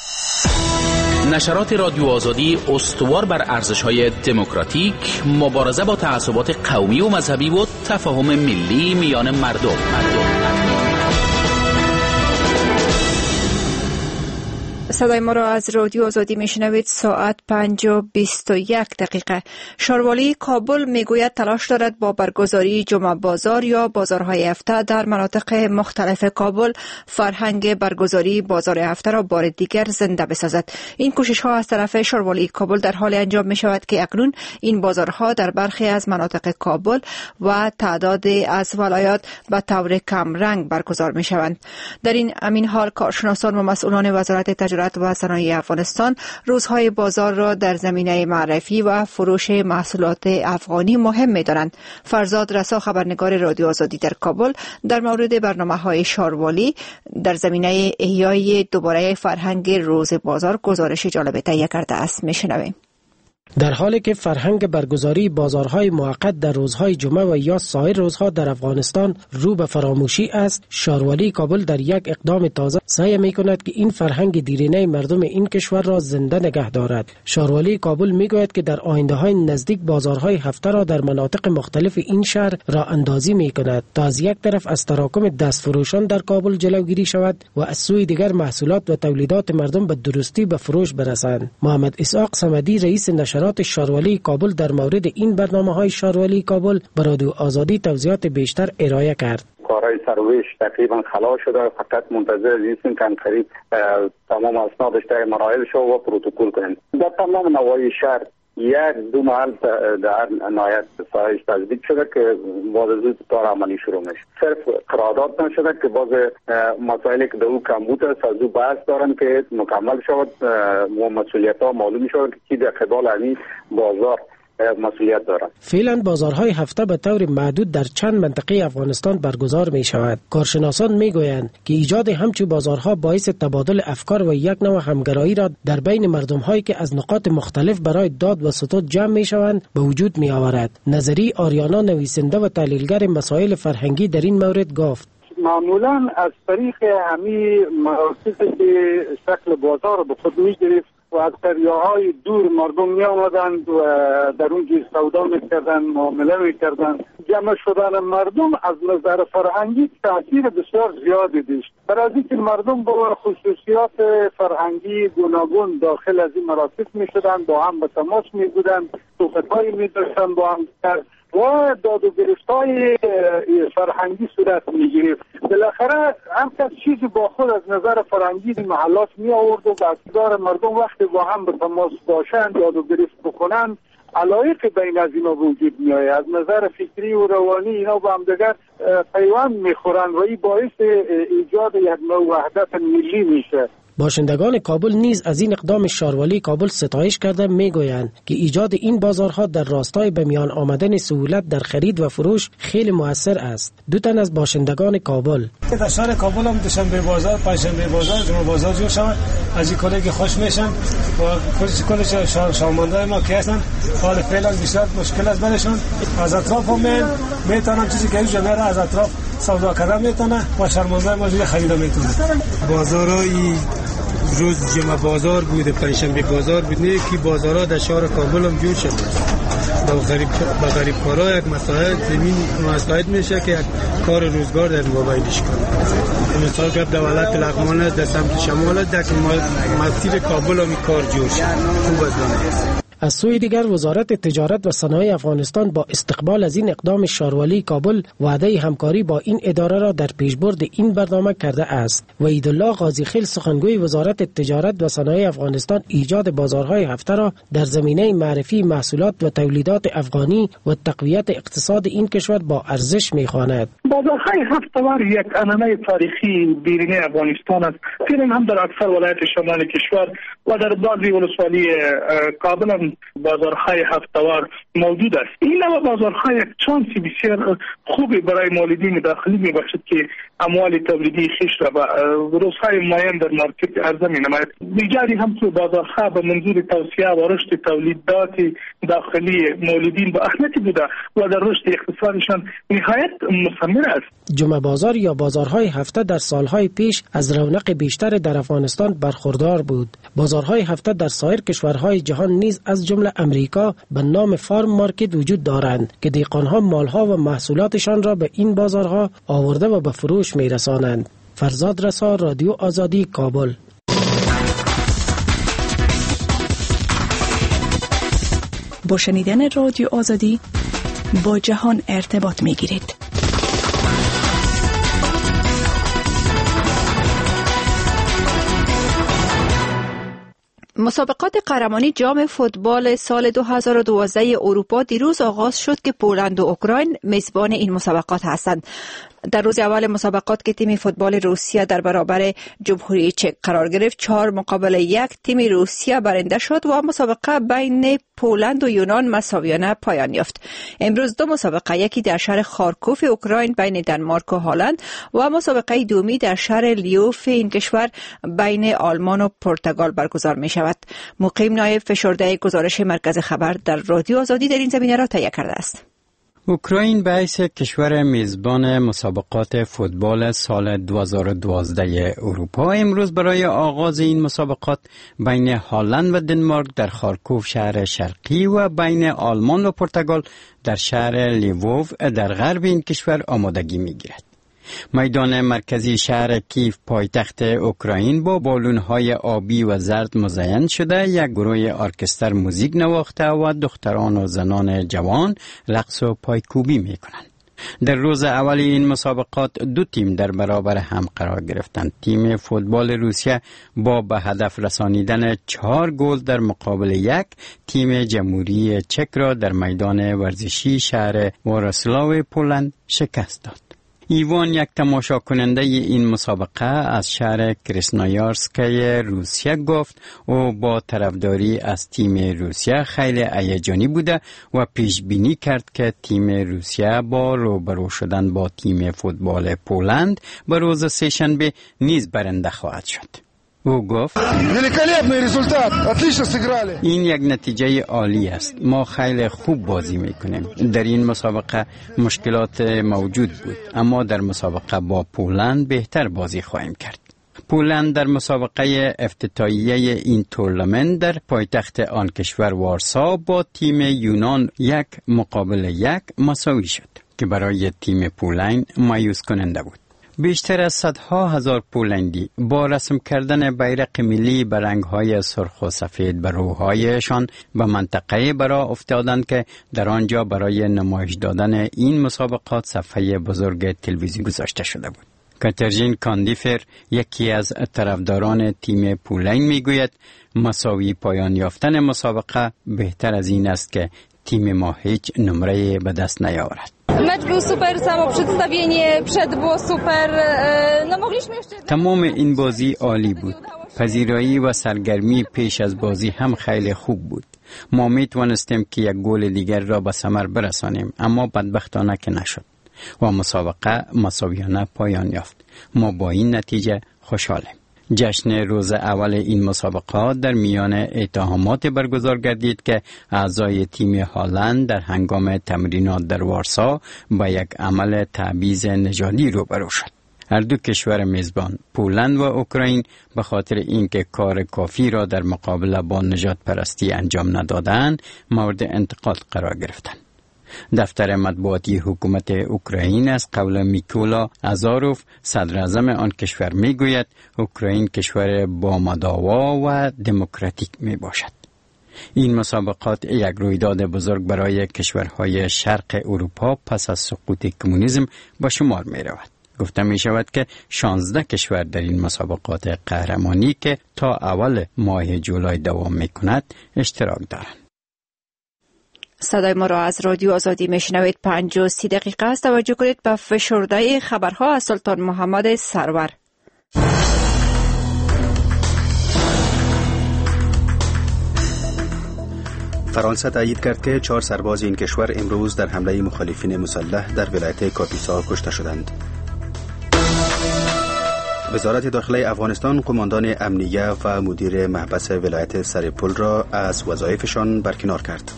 نشرات رادیو آزادی استوار بر ارزش‌های دموکراتیک، مبارزه با تعصبات قومی و مذهبی و تفاهم ملی میان مردم. مردم. صدای ما را از رادیو آزادی میشنوید. ساعت پنج و بیست و یک دقیقه. شاروالی کابل میگوید تلاش دارد با برگزاری جمعه بازار یا بازارهای هفته در مناطق مختلف کابل فرهنگ برگزاری بازار هفته را بار دیگر زنده بسازد. این کوشش ها از طرف شاروالی کابل در حال انجام می شود که اکنون این بازارها در برخی از مناطق کابل و تعداد از ولایات به طور کم رنگ برگزار می شوند. در این امین حال کارشناسان و مسئولان وزارت تجارت و صنایع افغانستان روزهای بازار را در زمینه معرفی و فروش محصولات افغانی مهم می‌دانند. فرزاد رسا خبرنگار رادیو آزادی در کابل در مورد برنامه‌های شاروالی در زمینه احیای دوباره فرهنگ روز بازار گزارش جالب تهیه کرده است. میشنویم. در حالی که فرهنگ برگزاری بازارهای موقت در روزهای جمعه و یا سایر روزها در افغانستان رو به فراموشی است، شاروالی کابل در یک اقدام تازه سعی می‌کند که این فرهنگ دیرینه مردم این کشور را زنده نگه دارد. شاروالی کابل می‌گوید که در آینده‌های نزدیک بازارهای هفته را در مناطق مختلف این شهر راه اندازی می‌کند تا از یک طرف از تراکم دستفروشان در کابل جلوگیری شود و از سوی دیگر محصولات و تولیدات مردم به درستی به فروش برسند. محمد اسحاق صمدی رئیس نشرات شاروالی کابل در مورد این برنامه‌های شاروالی کابل به رادیو آزادی توضیحات بیشتر ارائه کرد. کارهای سروش تقریبا خلاص شده، فقط منتظر هستیم که قریب تمام اسنادش در مراحل شو و پروتکل کنیم. در تمام نواحی شهر یک دو محل در نهایت سایش تثبیت شده که باز از کار عملی شروع میشه. صرف قرارداد نشده که باز مسائلی که در او کمبود است از او بحث دارن که مکمل شود و مسئولیت ها معلوم شود که کی در قبال همین بازار مسئولیت دارند. فعلا بازارهای هفته به طور محدود در چند منطقه افغانستان برگزار می شود. کارشناسان می گویند که ایجاد همچون بازارها باعث تبادل افکار و یک نوع همگرایی را در بین مردم هایی که از نقاط مختلف برای داد و ستد جمع می شوند به وجود می آورد. نظری آریانا نویسنده و تحلیلگر مسائل فرهنگی در این مورد گفت: معمولا از طریق همین مراکزی که شکل بازار به خود می گرفت و از قریه‌های دور مردم می آمدند و در اونجا سودا می کردن، معامله می کردن. جمع شدن مردم از نظر فرهنگی تاثیر بسیار زیادی داشت. برای اینکه مردم با خصوصیات فرهنگی گوناگون داخل از این مراکز می شدن، با هم به تماس می بودند، صحبت‌هایی می داشتن با هم و داد و گرفتای فرهنگی صورت می گرفت. بالاخره هم کس چیزی با خود از نظر فرهنگی دی محلات می آورد و بسیار مردم وقتی با هم به تماس باشند داد و گرفت بکنند علایق بین از اینا وجود می آید. از نظر فکری و روانی اینا با هم دیگر پیوند می خورند و این باعث ایجاد یک نوع وحدت ملی میشه. باشندگان کابل نیز از این اقدام شاروالی کابل ستایش کرده میگویند که ایجاد این بازارها در راستای به میان آمدن سهولت در خرید و فروش خیلی مؤثر است. دو تن از باشندگان کابل در شهر کابل هم دوشنبه بازار، پنجشنبه بازار، جمعه بازار جور شود. از این کلی که خوش میشن و کلی شامانده ما که هستن حال فعلا بسیار مشکل است برشون. از اطراف هم میتونم چیزی که جمعه را از اطراف سودا کردن میتونه و شرمانده ما جوری خریده میتونه. بازارای روز جمعه بازار بوده، پنجشنبه بازار بود، نه کی بازارها در شهر کابل هم جور شده. با غریب با غریب کارا یک مسائل زمین مساعد میشه که یک کار روزگار در موبایلش کنه. مثلا که دولت لغمان است در سمت شمال است، در مسیر کابل هم کار جور شد. خوب است. از سوی دیگر وزارت تجارت و صنایع افغانستان با استقبال از این اقدام شاروالی کابل وعده همکاری با این اداره را در پیشبرد این برنامه کرده است. وحیدالله قاضی خیل سخنگوی وزارت تجارت و صنایع افغانستان ایجاد بازارهای هفته را در زمینه معرفی محصولات و تولیدات افغانی و تقویت اقتصاد این کشور با ارزش می‌خواند. بازارهای هفته‌وار یک عنعنه تاریخی بیرونی افغانستان است. فعلا هم در اکثر ولایت شمال کشور و در بعضی ولسوالی کابل هم بازارهای هفته‌وار موجود است. این نوع بازارهای یک چانسی بسیار خوبی برای مولدین داخلی میبخشد که اموال تولیدی خویش را به روزهای معین در مارکت عرضه می‌نماید. ایجادی همچون بازارها به منظور توسعه و رشد تولیدات داخلی مولدین با اهمیتی بوده و در رشد اقتصادشان نهایت مثمر است. جمعه بازار یا بازارهای هفته در سالهای پیش از رونق بیشتر در افغانستان برخوردار بود. بازارهای هفته در سایر کشورهای جهان نیز از جمله امریکا به نام فارم مارکت وجود دارند که دهقانها مالها و محصولاتشان را به این بازارها آورده و به فروش میرسانند. فرزاد رسا، رادیو آزادی، کابل. با شنیدن رادیو آزادی با جهان ارتباط میگیرید. مسابقات قهرمانی جام فوتبال سال دو هزار و دوازده اروپا دیروز آغاز شد که پولند و اوکراین میزبان این مسابقات هستند. در روز اول مسابقات که تیم فوتبال روسیه در برابر جمهوری چک قرار گرفت، چهار مقابل یک تیم روسیه برنده شد و مسابقه بین پولند و یونان مساویانه پایان یافت. امروز دو مسابقه، یکی در شهر خارکوف اوکراین بین دانمارک و هلند و مسابقه دومی در شهر لیوف این کشور بین آلمان و پرتغال برگزار می شود. مقیم نایب فشرده گزارش مرکز خبر در رادیو آزادی در این زمینه را تهیه کرده است. اوکراین به حیث کشور میزبان مسابقات فوتبال سال دو هزار و دوازده اروپا امروز برای آغاز این مسابقات بین هلند و دنمارک در خارکوف شهر شرقی و بین آلمان و پرتغال در شهر لیووف در غرب این کشور آمادگی می‌گیرد. میدان مرکزی شهر کیف پایتخت اوکراین با بالون‌های آبی و زرد مزین شده یک گروه ارکستر موزیک نواخته و دختران و زنان جوان رقص و پایکوبی می‌کنند. در روز اول این مسابقات دو تیم در برابر هم قرار گرفتند. تیم فوتبال روسیه با به هدف رسانیدن چهار گل در مقابل یک تیم جمهوری چک را در میدان ورزشی شهر وارسلاو پولند شکست داد. ایوان، یک تماشا کننده این مسابقه از شهر کرسنایارسک روسیه گفت او با طرفداری از تیم روسیه خیلی هیجانی بوده و پیش بینی کرد که تیم روسیه با روبرو شدن با تیم فوتبال پولند به روز سه‌شنبه نیز برنده خواهد شد. او گفت این یک نتیجه عالی است. ما خیلی خوب بازی میکنیم. در این مسابقه مشکلات موجود بود، اما در مسابقه با پولند بهتر بازی خواهیم کرد. پولند در مسابقه افتتاحیه این تورنمنت در پایتخت آن کشور وارسا با تیم یونان یک مقابل یک مساوی شد که برای تیم پولند مایوس کننده بود. بیشتر از صدها هزار پولندی با رسم کردن بیرق ملی به رنگ‌های سرخ و سفید بر روح‌هایشان به منطقه برا افتادند که در آنجا برای نمایش دادن این مسابقات صفحه بزرگ تلویزیون گذاشته شده بود. کاترین کاندیفر، یکی از طرفداران تیم پولند، میگوید مساوی پایان یافتن مسابقه بهتر از این است که تیم ما هیچ نمره به دست نیاورد. Mecz był super, samo przedstawienie przed było super. No mogliśmy jeszcze... تمام این بازی عالی بود. پذیرایی و سرگرمی پیش از بازی هم خیلی خوب بود. ما میتوانستیم که یک گل دیگر را به ثمر برسانیم، اما بدبختانه که نشد و مسابقه مساویانه پایان یافت. ما با این نتیجه خوشحالیم. جشن روز اول این مسابقات در میان اتهامات برگزار گردید که اعضای تیم هالند در هنگام تمرینات در وارسا با یک عمل تبعیض نژادی روبرو شد. هر دو کشور میزبان پولند و اوکراین به خاطر اینکه کار کافی را در مقابله با نژاد پرستی انجام ندادند مورد انتقاد قرار گرفتند. دفتر مطبوعاتی حکومت اوکراین از قول میکولا ازاروف صدر اعظم آن کشور میگوید اوکراین کشور با مداوا و دموکراتیک می باشد. این مسابقات یک رویداد بزرگ برای کشورهای شرق اروپا پس از سقوط کمونیسم به شمار می رود. گفته می شود که شانزده کشور در این مسابقات قهرمانی که تا اول ماه جولای دوام می کند اشتراک دارند. صدای ما را از رادیو آزادی میشنوید. پنج و سی دقیقه است. توجه کنید به فشرده خبرها از سلطان محمد سرور. فرانسه تایید کرد که چهار سرباز این کشور امروز در حمله مخالفین مسلح در ولایت کاپیسا کشته شدند. وزارت داخلی افغانستان قماندان امنیه و مدیر محبس ولایت سرپل را از وظایفشان برکنار کرد.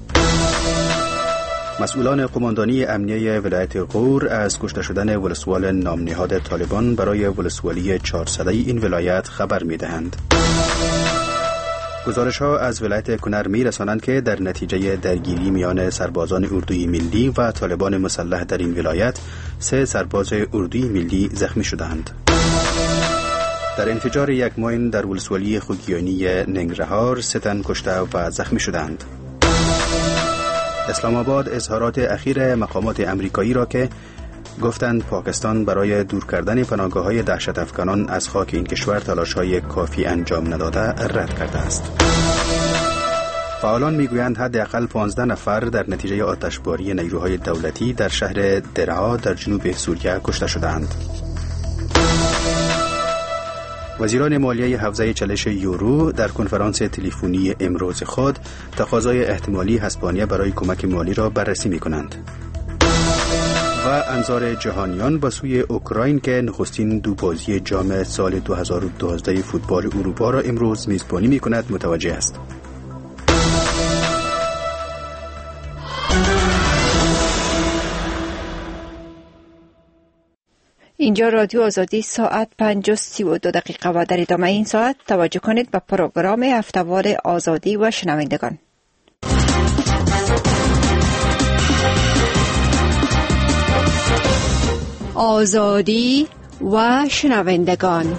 مسئولان قماندانی امنیه ولایت غور از کشته شدن ولسوال نامنهاد طالبان برای ولسوالی چهارصده این ولایت خبر می‌دهند. گزارش ها از ولایت کنر می رسانند که در نتیجه درگیری میان سربازان اردوی ملی و طالبان مسلح در این ولایت سه سرباز اردوی ملی زخمی شدند. در انفجار یک ماین در ولسوالی خوگیانی ننگرهار سه تن کشته و زخمی شدند. اسلام آباد اظهارات اخیر مقامات امریکایی را که گفتند پاکستان برای دور کردن پناهگاه‌های دهشت افغانان از خاک این کشور تلاش‌های کافی انجام نداده رد کرده است. فعالان میگویند حداقل پانزده نفر در نتیجه آتشباری نیروهای دولتی در شهر درعا در جنوب سوریه کشته شدند. وزیران مالیه حوزه چالش یورو در کنفرانس تلفنی امروز خود تقاضای احتمالی اسپانیا برای کمک مالی را بررسی می‌کنند. و انظار جهانیان به سوی اوکراین که نخستین دو بازی جام سال دو هزار و دوازده فوتبال اروپا را امروز میزبانی می‌کند متوجه است. اینجا رادیو آزادی ساعت پنج و سی و دو دقیقه و در ادامه این ساعت توجه کنید به پروگرام هفته‌وار آزادی و شنوندگان. آزادی و شنوندگان.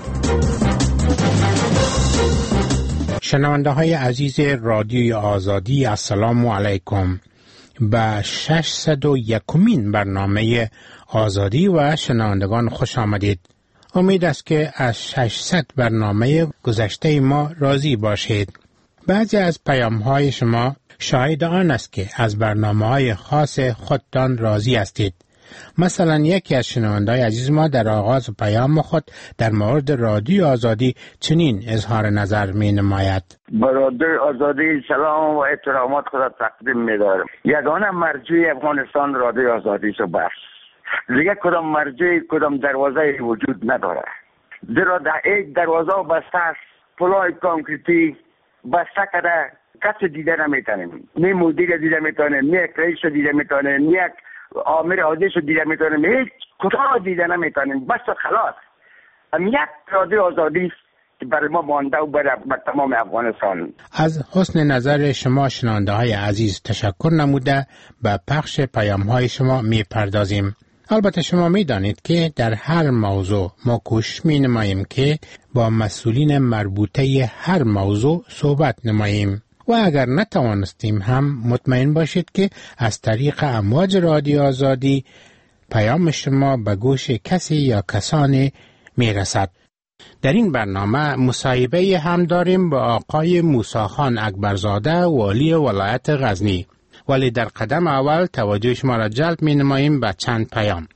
شنونده های عزیز رادیوی آزادی السلام علیکم. به ششصد و یکمین برنامه آزادی و شنوندگان خوش آمدید. امید است که از ششصد برنامه گذشته ما راضی باشید. بعضی از پیام های شما شاهد آن است که از برنامه های خاص خودتان راضی هستید. مثلا یکی از شنونده‌های عزیز ما در آغاز پیام خود در مورد رادیو آزادی چنین اظهار نظر می نماید: برادر آزادی سلام و احترامات خود تقدیم می دارم. یگانه مرجع افغانستان رادیو آزادی است بس. دیگه کدام مرجع کدام دروازه وجود نداره. زیرا در یک دروازه بسته است، پلای کانکریتی بسته کرده، کسی دیده نمیتونیم. نه مدیر دیده میتونه، نه یک رئیس دیده میتونه، نه یک آمر عادی شو دیده میتونیم، هیچ کتا دیده نمیتونیم. بس خلاص هم یک رادیو آزادی که برای ما مانده و برای تمام افغانستان. از حسن نظر شما شنونده های عزیز تشکر نموده به پخش پیام های شما می پردازیم. البته شما می دانید که در هر موضوع ما کوشش می نماییم که با مسئولین مربوطه هر موضوع صحبت نماییم و اگر نتوانستیم هم مطمئن باشید که از طریق امواج رادیو آزادی پیام شما به گوش کسی یا کسانی می رسد. در این برنامه مصاحبه هم داریم با آقای موسی خان اکبرزاده والی ولایت غزنی ولی در قدم اول توجه شما را جلب می نماییم به چند پیام.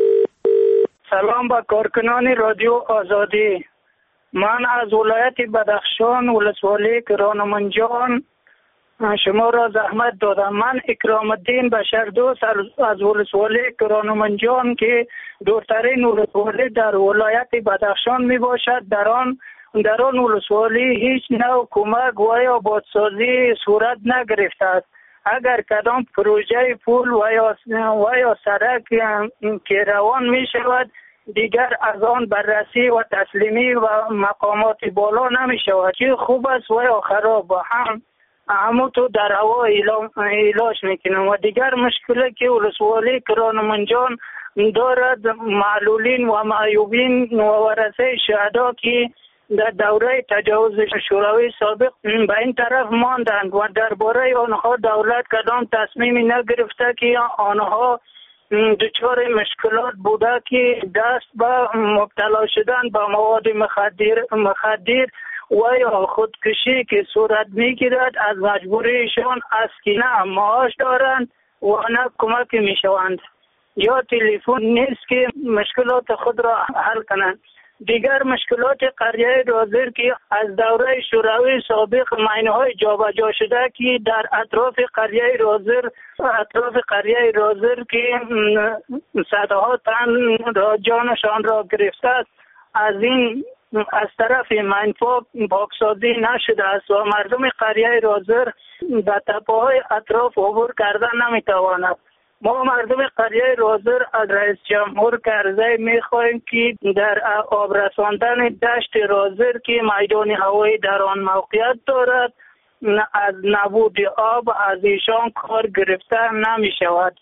سلام با کارکنان رادیو آزادی. من از ولایت بدخشان ولسوالی کرانمنجان شما را زحمت دادم. من اکرام الدین بشردوست از ولسوالی کرانمنجان که دورترین ولسوالی در ولایت بدخشان می باشد. در آن در آن ولسوالی هیچ نوع کمک و یا بادسازی صورت نگرفته است. اگر کدام پروژه پول و یا و یا سرک که روان می شود دیگر از آن بررسی و تسلیمی و مقامات بالا نمی شود. چه خوب است و یا خراب هم همو تو در هوا ایلاش میکنم. و دیگر مشکلی که ولسوالی کرانمنجان دارد معلولین و معیوبین و ورثه شهدا که در دوره تجاوز شوروی سابق به این طرف ماندند و درباره آنها دولت کدام تصمیمی نگرفته که آنها دچار مشکلات بوده که دست به مبتلا شدن به مواد مخدر مخدر و یا خودکشی که صورت میگیرد از مجبوریشان است که نه معاش دارند و نه کمک میشوند یا تلفن نیست که مشکلات خود را حل کنند. دیگر مشکلات قریه رازر که از دوره شوروی سابق ماینه‌های جابجا شده که در اطراف قریه رازر اطراف قریه رازر که صدها تن را جانشان را گرفته است از این از طرف منفاق پاکسازی نشده است و مردم قریه رازر به تپه‌های اطراف عبور کردن نمیتواند. ما مردم قریه رازر از رئیس جمهور عرضه میخواهیم که در آب رساندن دشت رازر که میدان هوایی در آن موقعیت دارد از نبود آب از ایشان کار گرفته نمی شود.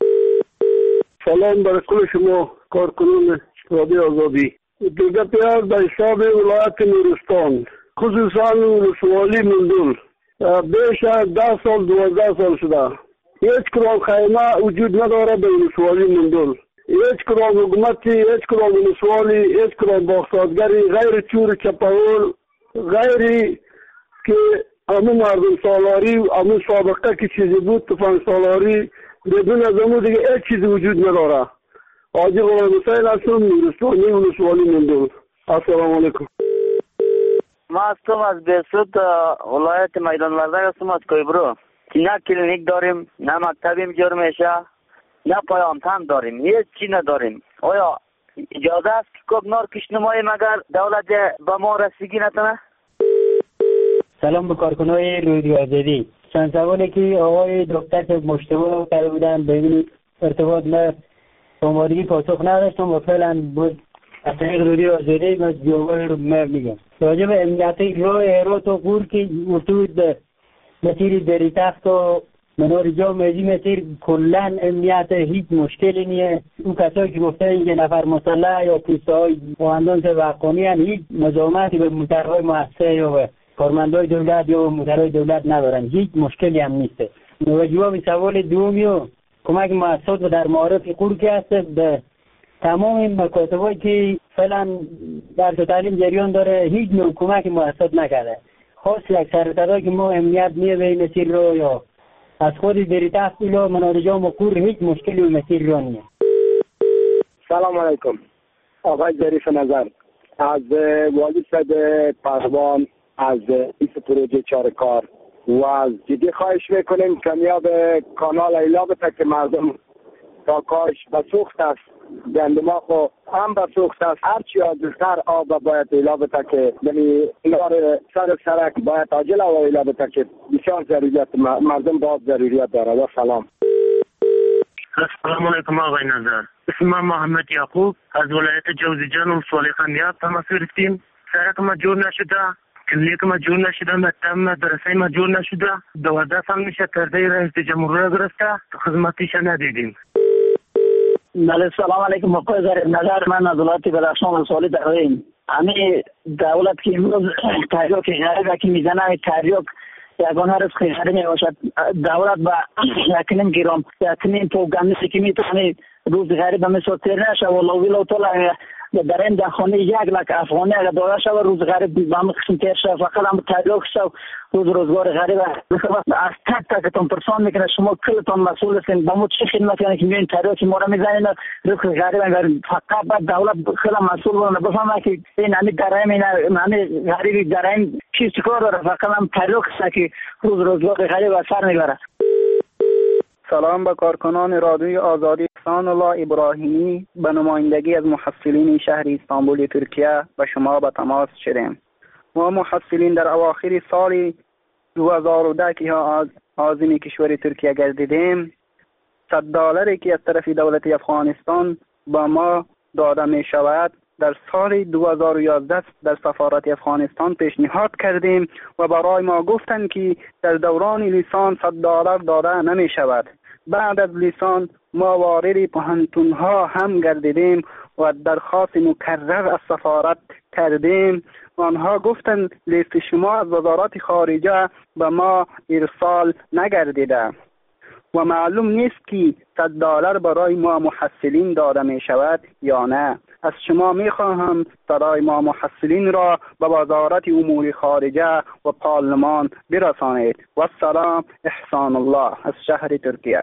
سلام بر کل شما کارکنان رادیو آزادی. دیگر پیار در حساب ولایت نورستان خصوصا ولسوالی مندل بیش از ده سال دوازده سال شده هیچ کدام خیمه وجود نداره در ولسوالی مندل. هیچ کدام حکومتی، هیچ کدام ولسوالی، هیچ کدام باغسازگری غیر چور چپاول غیری که همون مردم سالاری همون سابقه که چیزی بود تفنگ سالاری بدون از همون دیگه هیچ چیزی وجود نداره. حاجی غلام حسین هستم نورستانی ولسوالی مندل. السلام علیکم. ما هستم از بیسود ولایت میدان وردک هستم از کویبرو. نه کلینیک داریم، نه مکتبی اینجا میشه، نه پیامتن داریم، هیچ چی نداریم. آیا اجازه است که کوکنار کشنمایی مگر دولت به ما رسیدگی نکنه؟ سلام به کارکنای رادیو آزادی. چند سوالی که آقای دکتر مشتبه کرده بودن بدون ارتباط نه آمادگی پاسخ نداشتم و فعلا بود از طریق رادیو آزادی من جوابی رو میگم. راجع به امنیتی راه هرات و غور که مرتبط مسیر دری تخت و منار جا میزی مسیر کلن امنیت هیچ مشکلی نیه. اون کسایی که گفته این یه نفر مسلح یا پوسته های مهندان وقانی هن هیچ مزاحمتی به موترهای مؤسسه یا به کارمندای دولت یا موترهای دولت ندارن، هیچ مشکلی هم نیسته. و جواب سوال دومی و کمک مؤسسات و در معارف غور که هست به تمام این مکاتبایی که فعلا در تعلیم جریان داره هیچ نوع کمک مؤسسات نکرده. خاص یک سرطدا که ما امنیت نیه به این مسیر رو یا از خودی دری تحصیل و منارجام و کور هیچ مشکلی و مسیر رو نیه. سلام علیکم. آقای ظریف نظر از والی صد پهلوان از ایس پروژه چارکار و از جدی خواهش میکنیم کمیاب کانال ایلا بتا که مردم تا کاش بسوخت است گندما خو هم بسوخت است هرچی آزرتر آب باید ایلا بتا که یعنی نار سر سرک باید عاجل و ایلا بتا که بسیار ضروریت مردم باید ضروریت داره. و سلام. السلام علیکم آقای نظر. اسم من محمد یعقوب از ولایت جوزجان و سوالی خندیاب تماس گرفتیم. سرک ما جور نشده، کلینیک ما جور نشده، مکتب مدرسه ما جور نشده. دوازده سال میشه کرده رئیس جمهور را گرفته خدمتیش ندیدیم. بله سلام علیکم آقای ظریف نظر. من از ولایت بدخشان سوالی داریم. همین دولت که امروز تحریک غریبه که میزنه تحریک یگانه رزق خیلی می باشد. دولت با یکنیم گیرم یکنیم پروگرامی که میتونه روز غریب همه سوتر نشه و لو ویلو طول در این دهخانه یک لک افغانی اگر داده شد روز غریب به همه قسم تیر شد فقط هم تریاک شد روز روزگار غریب از تک تکتون پرسان میکنه شما کلتون مسئول هستین با ما چه خدمت یعنی که میین تریاکی ما را میزنین روز غریب اگر فقط بعد دولت خیلی مسئول بودن بفهمه که این همی درایم این همی غریبی درایم چیز کار داره فقط هم تریاک است که روز روزگار غریب اثر میبره. سلام به کارکنان رادیوی آزادی. احسان الله ابراهیمی به نمایندگی از محصلین شهر استانبول ترکیه به شما به تماس شدیم. ما محصلین در اواخر سال دو هزار و ده که از عازم کشور ترکیه گردیدیم صد دلاری که از طرف دولت افغانستان با ما داده می شود در سال دو هزار و یازده در سفارت افغانستان پیشنهاد کردیم و برای ما گفتند که در دوران لیسانس صد دلار داده نمی شود. بعد از لیسانس ما وارد پوهنتون ها هم گردیدیم و درخواست مکرر از سفارت کردیم. آنها گفتند لیست شما از وزارت خارجه به ما ارسال نگردیده و معلوم نیست که صد دلار برای ما محصلین داده می شود یا نه. از شما می خواهم صدای ما محصلین را به وزارت امور خارجه و پارلمان برسانید. و سلام. احسان الله از شهر ترکیه.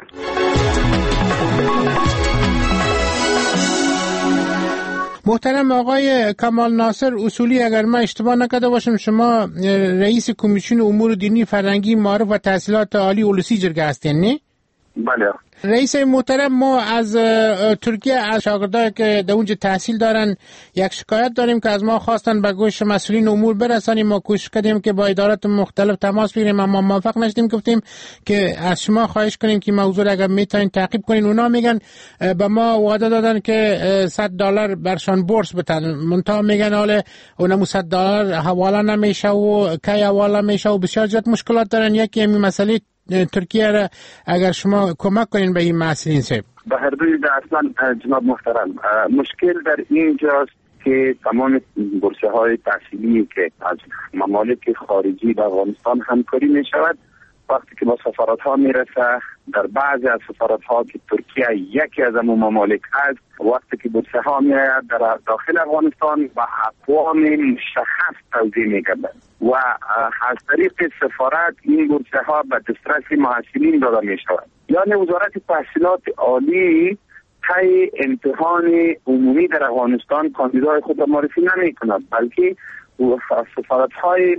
محترم آقای کمال ناصر اصولی، اگر من اشتباه نکرده باشم شما رئیس کمیسیون امور دینی، فرهنگی، معارف و تحصیلات عالی اولوسی جرگه هستین نه؟ بله. رئیس محترم، ما از ترکیه از شاگردایی که در اونجا تحصیل دارن یک شکایت داریم که از ما خواستن به گوش مسئولین امور برسانیم. ما کوشش کردیم که با ادارات مختلف تماس بگیریم اما موفق نشدیم. گفتیم که از شما خواهش کنیم که موضوع اگر میتونین تعقیب کنین. اونا میگن به ما وعده دادن که صد دلار برشان بورس بدن، منتها میگن حالا اونم صد دلار حواله نمیشه و کی حواله میشه و بسیار زیاد مشکلات دارن. یکی همین مسئله ترکیه را اگر شما کمک کنین به این مسئولین صاحب. به هر دوی اصلا جناب محترم مشکل در اینجاست که تمام بورسه های تحصیلی که از ممالک خارجی به افغانستان همکاری می شود وقتی که با سفارت ها می رسه در بعضی از سفارت ها که ترکیه یکی از امون ممالک هست وقتی که بورسه ها می آید در داخل افغانستان با اقوام مشخص توزیع می گردند و از طریق سفارت این بورسه ها به دسترس محصلین داده می شود. یعنی وزارت تحصیلات عالی طی امتحان عمومی در افغانستان کاندیدای خود را معرفی نمی کند بلکه سفارت های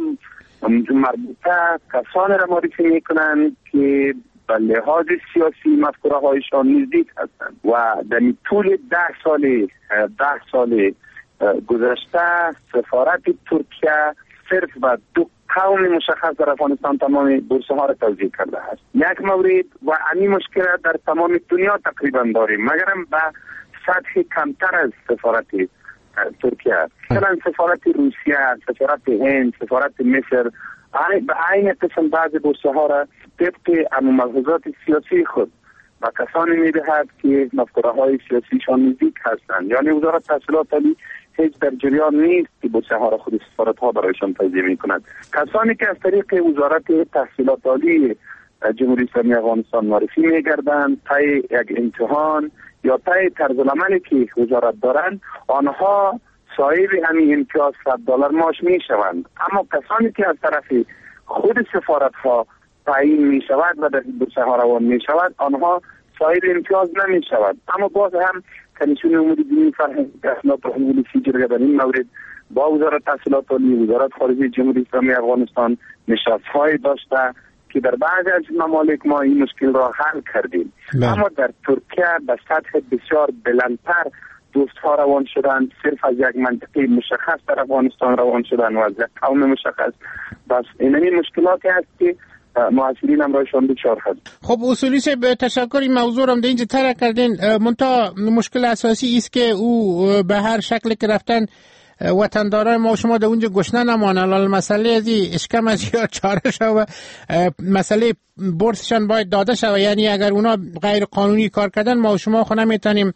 مربوطه کسان را معرفی می کنند که به لحاظ سیاسی مفکوره هایشان نزدیک هستند و در طول ده سال ده سال گذشته سفارت ترکیه صرف و دو قوم مشخص در افغانستان تمام بورسه ها را توزیع کرده است. یک مورد و این مشکل در تمام دنیا تقریبا داریم مگرم به سطح کمتر از سفارت ترکیه. مثلا سفارت روسیه، سفارت هند، سفارت مصر به عین قسم بعض بورسه ها را طبق ملحوظات سیاسی خود و کسانی میدهد که مفکوره های سیاسیشان نزدیک هستند. یعنی وزارت تحصیلات عالی هیچ در جریان نیست که بورسه ها را خود سفارت ها برایشان توزیع می کند. کسانی که از طریق وزارت تحصیلات عالی جمهوری اسلامی افغانستان معرفی می گردند طی یک امتحان یا طی طرز العملی که وزارت دارند آنها صاحب همین امتیاز صد دلار معاش می شوند. اما کسانی که از طرف خود سفارت ها تعیین می شود و در بورسه ها روان می شود آنها صاحب امتیاز نمی شود. اما باز هم کمیسیون امور دینی فرهنگی تحصیلات عالی جرگه در این مورد با وزارت تحصیلات عالی وزارت خارجه جمهوری اسلامی افغانستان نشست‌های داشته که در بعضی از ممالک ما این مشکل را حل کردیم. بله. اما در ترکیه به سطح بسیار بلندتر دوست ها روان شدن، صرف از یک منطقه مشخص در افغانستان روان شدن و از یک قوم مشخص. بس این مشکلاتی هست که محصلین هم رایشان دچار هست. خب اصولی سے به تشکر این موضوع هم در اینجا طرح کردین. منتها مشکل اساسی است که او به هر شکل که رفتن وطندارای ما شما در اونجا گشنه نمانن. الان مسئله از این اشکم از یا چاره شو مسئله بورسشان باید داده شو. یعنی اگر اونا غیر قانونی کار کردن ما شما خود نمیتونیم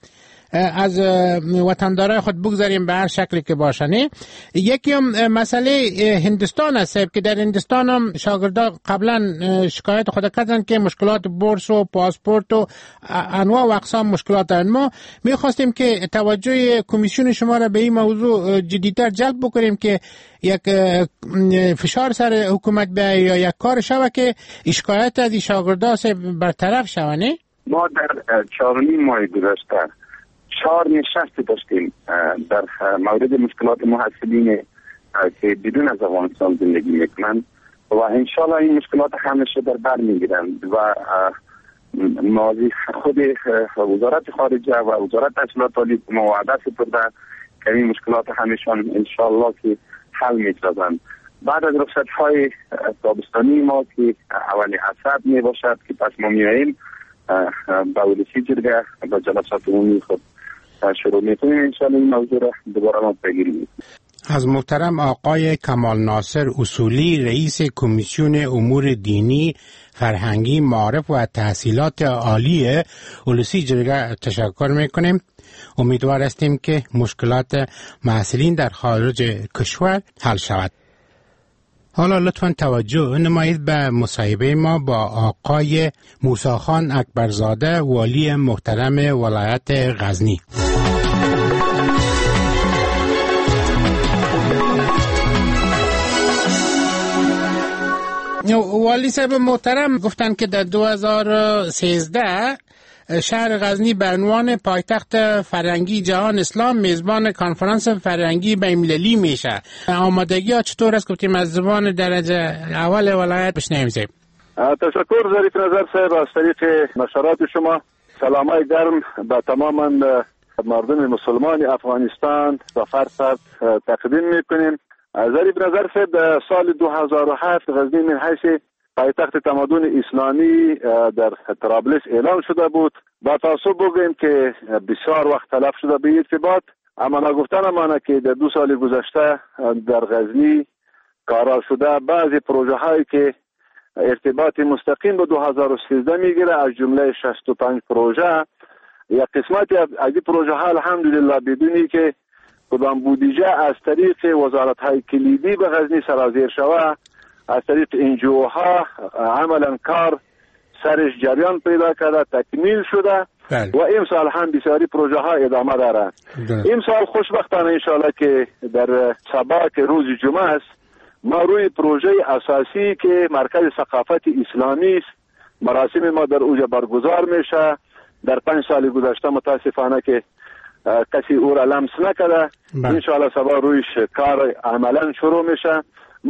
از وطندارای خود بگذاریم به هر شکلی که باشنه. یکی هم مسئله هندستان است که در هندستان هم شاگردان قبلا شکایت خود کردن که مشکلات بورس و پاسپورت و انواع و اقسام مشکلات دارن. ما میخواستیم که توجه کمیسیون شما را به این موضوع جدیتر جلب بکنیم که یک فشار سر حکومت بیاید یا یک کار شوه که شکایت از این شاگردان برطرف شونه. ما در چهار و نیم ماه گذشته چهار نشست داشتیم در مورد مشکلات محصلین که بدون از افغانستان زندگی میکنند و انشالله این مشکلات همیشه در بر میگیرند و ماضی خود وزارت خارجه و وزارت تحصیلات عالی ما وعده سپرده که این مشکلات همیشان انشالله که حل می‌شوند. بعد از رخصت های تابستانی ما که اولی عصب می باشد که پس ما میاییم با ولسی جرگه با جلسات عمومی خود شروع میکنیم انشالله این موضوع را دوباره ما بگیریم. از محترم آقای کمال ناصر اصولی رئیس کمیسیون امور دینی، فرهنگی، معارف و تحصیلات عالی ولسی جرگه تشکر میکنیم. امیدوار هستیم که مشکلات محصلین در خارج کشور حل شود. حالا لطفاً توجه نمایید به مصاحبه ما با آقای موسی خان اکبرزاده والی محترم ولایت غزنی. والی صاحب محترم گفتن که در دو هزار و سیزده شهر غزنی به عنوان پایتخت فرهنگی جهان اسلام میزبان کنفرانس فرهنگی بین‌المللی میشه. آمادگی ها چطور است؟ گفتیم از زبان درجه اول ولایت بشنویم. تشکر ظریف نظر صاحب از طریق نشرات شما. سلامای گرم به تماما مردم مسلمان افغانستان و فرد تقدیم میکنیم. ظریف نظر صاحب در سال دو هزار و هفت غزنی من حیث پایتخت تمدن اسلامی در طرابلس اعلام شده بود. با تاسف بگوییم که بسیار وقت تلف شده به ارتباط، اما نگفتن مانه که در دو سال گذشته در غزنی کارا شده بعضی پروژه هایی که ارتباط مستقیم به دو هزار و سیزده میگیره از جمله شصت و پنج پروژه. یک قسمتی از این پروژه ها الحمدلله بدونی که کدام بودجه از طریق وزارت های کلیدی به غزنی سرازیر شوه، از طریق انجیو ها عملا کار سرش جریان پیدا کرده، تکمیل شده بله. و این سال هم بسیاری پروژه ها ادامه داره. این سال خوشبختانه انشاءالله که در صباح که روز جمعه است ما روی پروژه اساسی که مرکز ثقافت اسلامی است مراسم ما در اوج برگزار میشه. در پنج سال گذشته متاسفانه که کسی او را لمس نکرده. انشاءالله صباح رویش کار عملا شروع میشه.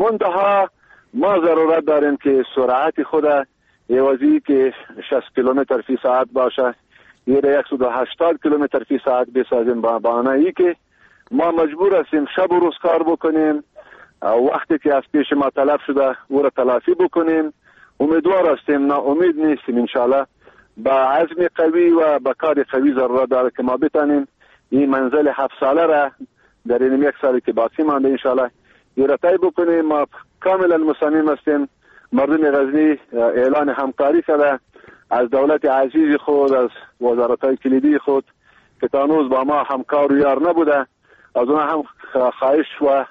منتها ما ضرورت داریم که سرعت خود ایوازی که شصت کیلومتر فی ساعت باشه یه صد و هشتاد کیلومتر فی ساعت بسازیم با بانایی که ما مجبور هستیم شب و روز کار بکنیم. وقتی که از پیش ما تلف شده او را تلافی بکنیم. امیدوار هستیم، نه امید نیستیم. انشاءالله با عزم قوی و با کار قوی ضرورت داره که ما بتانیم این منزل هفت ساله را در این یک سالی که باقی مانده انشاءالله یه را طی بکنیم. ما کاملا مصمم هستیم. مردم غزنی اعلان همکاری کرده از دولت عزیز خود، از وزارت‌های کلیدی خود که تا هنوز با ما همکار و یار نبوده، از اونها هم خواهش و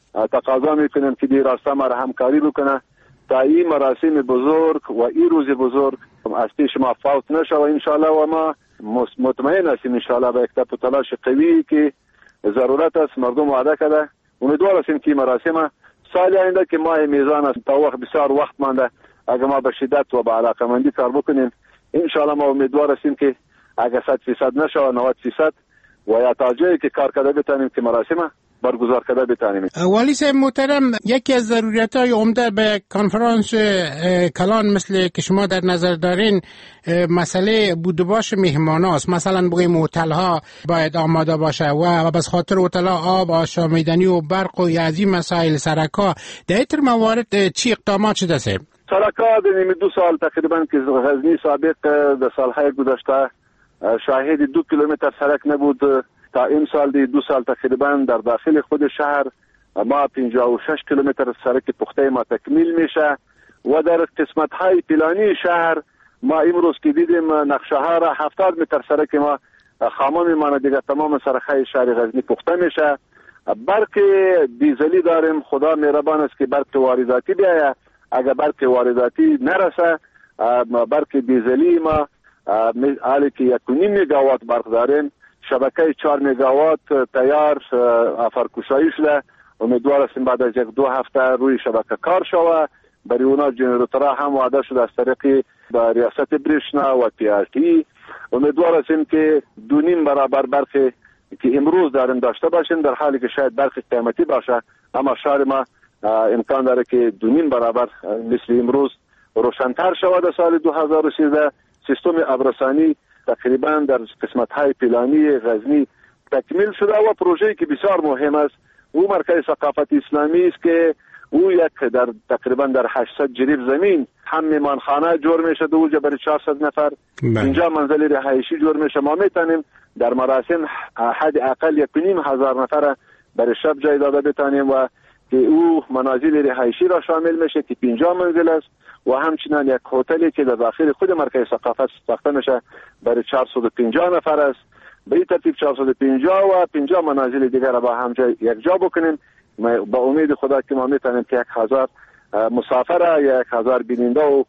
تقاضا میکنیم که دی راسته ما را همکاری بکنه تا این مراسم بزرگ و این روز بزرگ از پیش ما فوت نشه و انشاءالله و ما مطمئن هستیم انشاءالله با یک تپ و تلاش قوی که ضرورت است مردم وعده کرده. امیدوار هستیم که مراسم سال آینده که ماه میزان است تا وقت بسیار وقت مانده اگر ما به شدت و به علاقمندی کار بکنیم انشاءالله ما امیدوار هستیم که اگر صد فیصد نشه و نود فیصد و یا تا جایی که کار کرده بتانیم که مراسم برگزار کرده بتانیم. والی صاحب محترم، یکی از ضروریات‌های عمده به کنفرانس کلان مثل که شما در نظر دارین مسئله بود و باش مهماناست. مثلا بگیم هتل‌ها باید آماده باشه و بس خاطر هتل‌ها آب، آشامیدنی و برق و یازی مسائل سرکا در این موارد چی اقدامات شده است؟ سرکا در دو سال تقریبا که غزنی سابق در سالهای گذشته شاهد دو کیلومتر سرک نبود. تا این سال دی دو سال تقریبا در داخل خود شهر ما پنجاه و شش کیلومتر سرک پخته ما تکمیل میشه و در قسمت های پلانی شهر ما امروز که دیدیم نقشه ها را هفتاد متر سرک ما خامه میمانه دیگه، تمام سرخای شهر غزنی پخته میشه. برق دیزلی داریم، خدا مهربان است که برق وارداتی بیاید. اگر برق وارداتی نرسه، برق دیزلی ما حالی که یک و نیم میگاوات برق داریم، شبکه چهار میگاوات تیار افرکشایی شده. امیدوار هستیم بعد از یک دو هفته روی شبکه کار شود. برای اونا جنراتورها هم وعده شده از طریق با ریاست بریشنا و تی آر تی. امیدوار هستیم که دو نیم برابر برق که امروز داریم داشته باشیم، در حالی که شاید برق قیمتی باشه، اما شهر ما امکان داره که دو نیم برابر مثل امروز روشن‌تر شود. در سال دو هزار و سیزده سیستم ابرسانی تقریبا در قسمت‌های پیلانی غزنی تکمیل شده و پروژه‌ای که بسیار مهم است او مرکز ثقافت اسلامی است که او یک در تقریبا در هشتصد جریب زمین هم میمانخانه جور میشه دو جا برای چهارصد نفر. اینجا منزل رهایشی جور میشه. ما میتونیم در مراسم حد اقل یک و نیم هزار نفر برای شب جای داده بتانیم و که او منازل رهایشی را شامل میشه که پنجاه منزل است و همچنین یک هتلی که در داخل خود مرکز ثقافت ساخته میشه برای چهارصد و پنجاه نفر است. به این ترتیب چهارصد و پنجاه و پنجاه منازل دیگر را با هم جای یک جا بکنیم. با امید خدا که ما میتونیم که یک هزار مسافر یا یک هزار بیننده و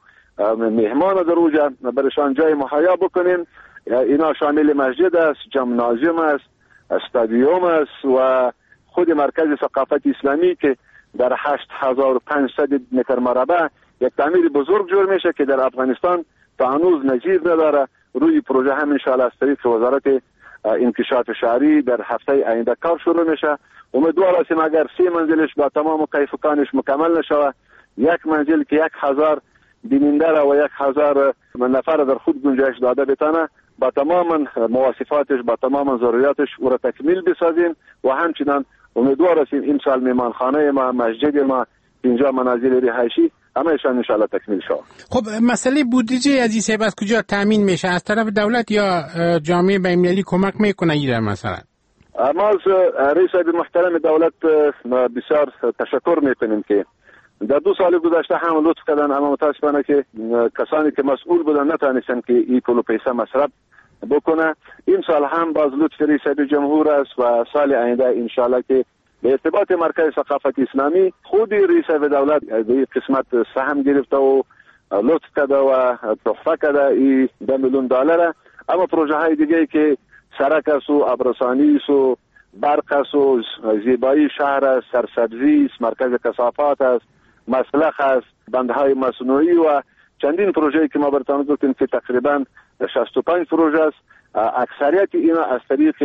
مهمان در اوجا برشان جای مهیا بکنیم. اینا شامل مسجد است، جمنازیوم است، استادیوم است و خود مرکز ثقافت اسلامی که در هشت هزار و پانصد متر مربع یک تعمیر بزرگ جور میشه که در افغانستان تا هنوز نظیر نداره. روی پروژه هم انشاءالله از طریق وزارت انکشاف شهری در هفته آینده کار شروع میشه. امیدوار هستیم اگر سی منزلش با تمام کیفکانش مکمل نشوه، یک منزل که یک هزار بیننده را و یک هزار نفر در خود گنجایش داده بتانه، با تمام مواصفاتش با تمام ضروریاتش او را تکمیل بسازیم و همچنان امیدوار هستیم این سال میمانخانه ما، مسجد ما، اینجا منازل رهایشی همه‌شان انشاءالله تکمیل شود. خب مسئله بودجه عزیز صاحب از کجا تامین میشه؟ از طرف دولت یا جامعه بین‌المللی کمک میکنه این مثلا؟ ما از رئیس محترم دولت بسیار تشکر میکنیم که در دو سال گذشته هم لطف کردن، اما متاسفانه که کسانی که مسئول بودن نتونستن که این پول و پیسه مصرف بکنه. این سال هم باز لطف رئیس جمهور است و سال آینده انشالله که به ارتباط مرکز ثقافت اسلامی خود رئیس دولت این قسمت سهم گرفته و لطف کرده و تحفه کرده این ده میلیون دلار. اما پروژه های دیگه که سرک است و ابرسانی است و برق است و زیبایی شهر است، سرسبزی است، مرکز کثافات است، مسلخ است، بندهای مصنوعی و چندین پروژه‌ای که ما براتون گفتیم که تقریبا شصت و پنج پروژه است. اکثریت اینا از طریق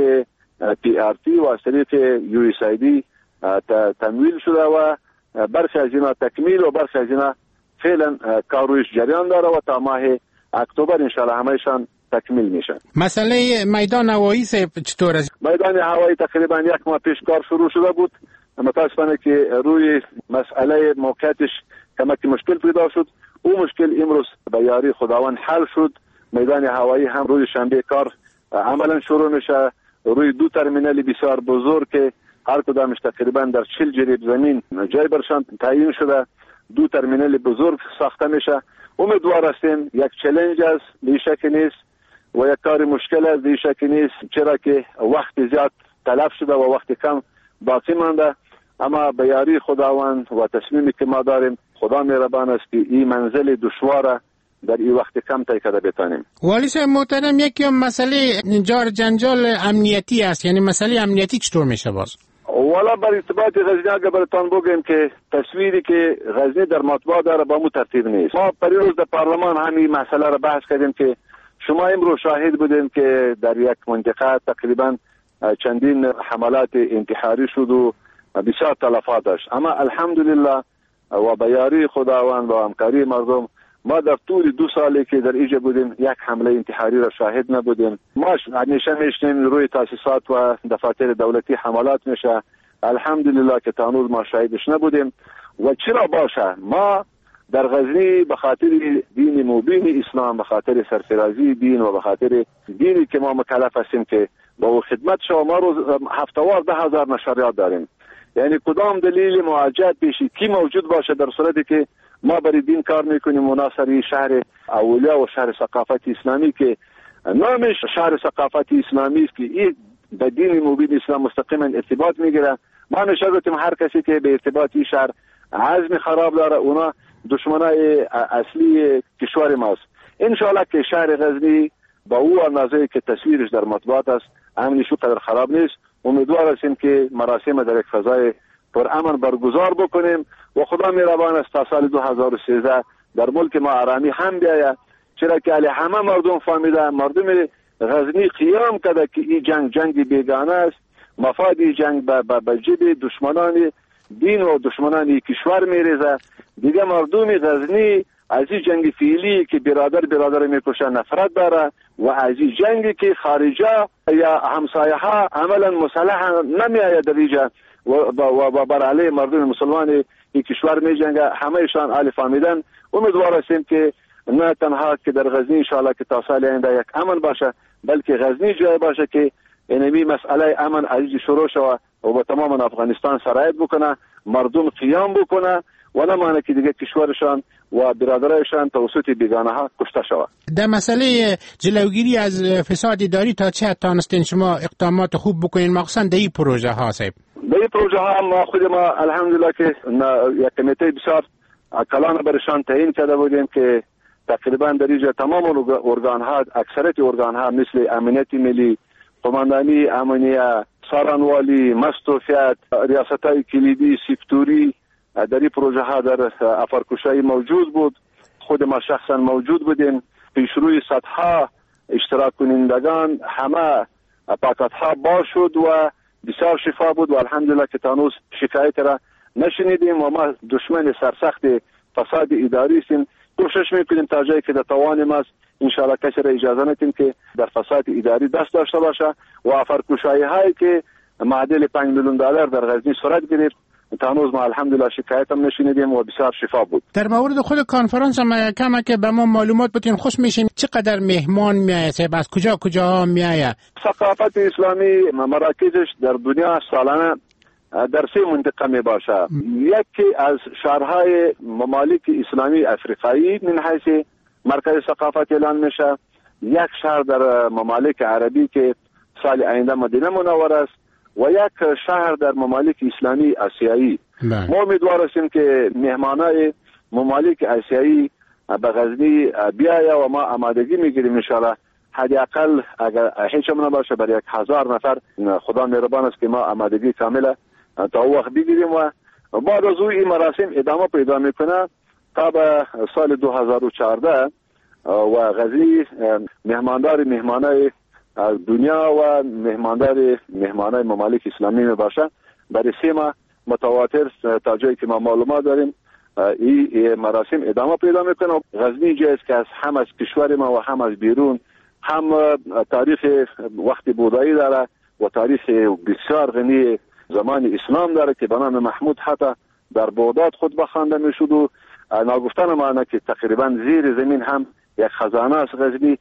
تی آر تی و از طریق یو اس ای دی تمویل شده و برخی از اینا تکمیل و برخی از اینا فعلا کار رویش جریان داره و تا ماه اکتبر انشالله همهشان تکمیل میشن. مسئله میدان هوایی چطور است؟ میدان هوایی تقریبا یک ماه پیش کار شروع شده بود. متاسفانه که روی مسئله موقعیتش کمک مشکل پیدا شد. او مشکل امروز به یاری خداوند حل شد. میدان هوایی هم روی شنبه کار عملا شروع میشه. روی دو ترمینال بسیار بزرگ که هر کدامش تقریبا در چهل جریب زمین جای برشان تعیین شده، دو ترمینال بزرگ ساخته میشه. امیدوار هستیم یک چالش است، به شک نیست و یک کار مشکل است، به شک نیست، چرا که وقت زیاد تلف شده و وقت کم باقی مانده. اما به یاری خداوند و تصمیمی که ما داریم، خدا مهربان است که این منزل دشواره در این وقت کم طی کرده بتانیم. والی صاحب محترم، یکی مسئله جار جنجال امنیتی است، یعنی مسئله امنیتی چطور میشه باز؟ والا بر ارتباط غزنی اگر براتون بگیم که تصویری که غزنی در مطبوعات داره با مو ترتیب نیست. ما پریروز در پارلمان همین مسئله را بحث کردیم که شما امروز شاهد بودیم که در یک منطقه تقریبا چندین حملات انتحاری شد و بسیار تلفات داشت. اما الحمدلله و به یاری خداوند و همکاری مردم ما در طول دو سالی که در ایجا بودیم یک حمله انتحاری را شاهد نبودیم. ما همیشه میشنیم روی تاسیسات و دفاتر دولتی حملات میشه. الحمدلله که تا هنوز ما شاهدش نبودیم و چرا باشه ما در غزنی به خاطر دین مبین اسلام، به خاطر سرفرازی دین و به خاطر دینی که ما مکلف هستیم که با او خدمت شما، ما روز هفتوار ده هزار نشریات داریم. یعنی کدام دلیل مواجهت پیشی کی موجود باشه در صورتی که ما برای دین کار میکنیم مناصری شهر اولیا و شهر ثقافت اسلامی که نامش شهر ثقافتی اسلامی است که این به دین مبین اسلام مستقیما ارتباط میگیره. ما همیشه گفتیم هر کسی که به ارتباط این شهر عزم خراب داره اونا دشمنای اصلی کشور ماست. انشاءالله که شهر غزنی با او اندازه که تصویرش در مطبوعات است امنش قدر خراب نیست. امیدوار هستیم که مراسم در یک فضای پر امن برگزار بکنیم و خدا مهربان است تا سال دو هزار و سیزده در ملک ما آرامی هم بیاید، چرا که علی همه مردم فهمیده، مردم غزنی قیام کرده که این جنگ جنگ بیگانه است، مفاد جنگ به جیب دشمنان دین و دشمنان کشور میریزه. دیگه مردم غزنی از این جنگ فعلی که برادر برادر میکشه نفرت داره و از این جنگی که خارجه یا همسایه ها عملا مسلح نمیآید در اینجا و بر علیه مردم مسلمان این کشور می جنگه، همه ایشان آل فهمیدن. امیدوار هستیم که نه تنها که در غزنی انشاءالله که تا سال آینده یک امن باشه، بلکه غزنی جای باشه که اینمی مسئله امن از شروع شود و به تمام افغانستان سرایت بکنه، مردم قیام بکنه و نمانه که دیگه کشورشان و برادرایشان توسط بیگانه ها کشته شود. در مسئله جلوگیری از فساد اداری تا چه حد تانستین شما اقدامات خوب بکنین، مخصوصا در این پروژه ها صاحب؟ در این پروژه ها ما خود ما الحمدلله که یک کمیته بسیار کلان برشان تعیین کرده بودیم که تقریبا در اینجا تمام ارگان ها، اکثریت ارگان ها مثل امنیت ملی، قماندانی امنیه، سارانوالی، مستوفیت، ریاست های کلیدی، سکتوری در این پروژه ها در افرکشایی موجود بود. خود ما شخصا موجود بودیم. پیشروی صدها اشتراک کنندگان همه پاکت ها باز شد و بسیار شفا بود و الحمدلله که تانوس شکایت را نشنیدیم و ما دشمن سرسخت فساد اداری هستیم. کوشش میکنیم تا جایی که در توان ماست انشاءالله کسی را اجازه ندیم که در فساد اداری دست داشته باشه و افرکشایی هایی که معادل پنج میلیون دلار در غزنی صورت گرفت تانوز ما الحمدلله شکایت هم نشنیدیم و بسیار شفا بود. در مورد خود کنفرانس هم کم که به ما معلومات بتین خوش میشین. چقدر مهمان میآید صاحب؟ از کجا کجا میآید؟ ثقافت اسلامی مراکزش در دنیا سالانه در سه منطقه می باشه. یکی از شهرهای ممالک اسلامی افریقایی من حیث مرکز ثقافت اعلان میشه، یک شهر در ممالک عربی که سال آینده مدینه منوره است و یک شهر در ممالک اسلامی آسیایی. ما امیدوار هستیم که مهمانای ممالک آسیایی به غزنی بیاید و ما آمادگی میگیریم انشاءالله حداقل اگر هیچ هم نباشه برای یک هزار نفر. خدا مهربان است که ما آمادگی کامله تا وقت بگیریم و بعد از این مراسم ادامه پیدا میکنه تا به سال دو هزار و چهارده و غزنی مهماندار مهمانای دنیا و مهماندار مهمانای ممالک اسلامی می باشه. برای سه ماه متواتر تا جایی که ما معلومات داریم این مراسم ادامه پیدا میکنه. غزنی جایی است که از هم از کشور ما و هم از بیرون هم تاریخ وقت بودایی داره و تاریخ بسیار غنی زمان اسلام داره که به نام محمود حتی در بغداد خود بخوانده میشد و ناگفتن معنی که تقریبا زیر زمین هم یک خزانه است غزنی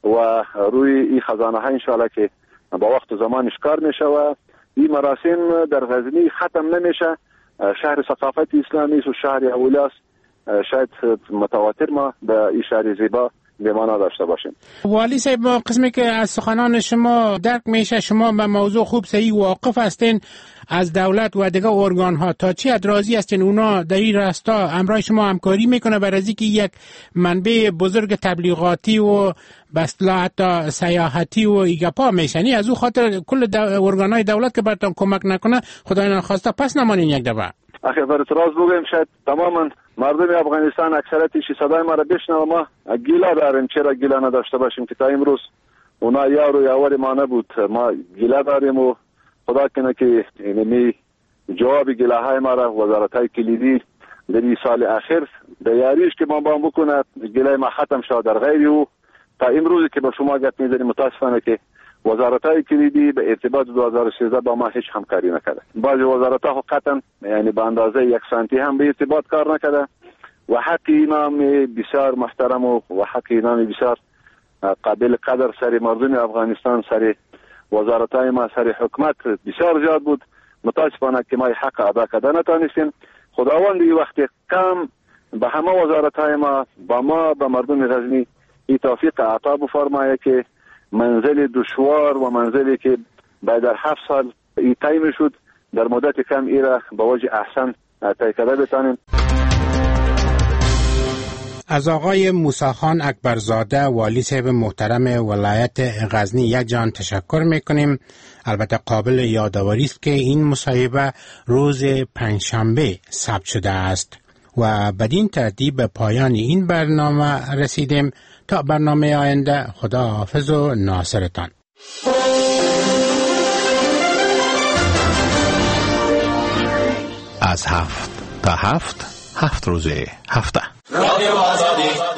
و روی این خزانه ها انشاءالله که با وقت زمانش کار میشه و این مراسم در غزنی ختم نمیشه. شهر ثقافت اسلامی است و شهر اولیاست. شاید متواتر ما به این شهر زیبا میمانا داشته باشیم. والی صاحب ما قسمی که از سخنان شما درک میشه شما به موضوع خوب صحیح واقف هستین از دولت و دیگه ارگان ها تا چی حد راضی هستین اونا در این راستا همراه شما همکاری میکنه برای اینکه یک منبع بزرگ تبلیغاتی و به اصطلاح حتی سیاحتی و ایگپا میشنی از او خاطر کل ارگان های دولت که براتون کمک نکنه خدای نخواسته پس نمانین یک دفعه؟ آخه بر اعتراض بگویم شاید تماما مردم افغانستان اکثریتش صدای ما را بشنوه ما گیلا داریم. چرا گیلا نداشته باشیم که تا امروز اونا یار و یاور ما نبود. ما گیلا داریم و خدا کنه که اینمی جواب گیلاهای ما را وزارتهای کلیدی در این سال اخیر به یاریش که ما با بکنه گیلای ما ختم شد در غیر او تا امروزی که با شما گپ می‌زنیم متاسفانه که وزارت‌های کلیدی به ارتباط دو هزار و سیزده با ما هیچ همکاری نکرده. بعضی وزارت‌ها قطعا یعنی به اندازه یک سانتی هم به ارتباط کار نکرده و حق اینا بسیار محترم و حق اینا بسیار قابل قدر سر مردم افغانستان سر وزارت‌های ما سر حکومت بسیار زیاد بود. متاسفانه که ما حق ادا کردن نتونستیم. خداوند این وقت کم به همه وزارت‌های ما با ما به مردم غزنی این توفیق عطا بفرمایه که منزل دشوار و منزلی که بعد در هفت سال ای طی میشد در مدت کم ای را به وجه احسن طی کرده بتانیم. از آقای موسی خان اکبرزاده والی صاحب محترم ولایت غزنی یک جان تشکر میکنیم. البته قابل یادآوری است که این مصاحبه روز پنجشنبه ثبت شده است و بدین ترتیب به پایان این برنامه رسیدیم. تا برنامه آینده خدا حافظ و ناصرتان. از هفت تا هفت هفت روزه هفته رادیو آزادی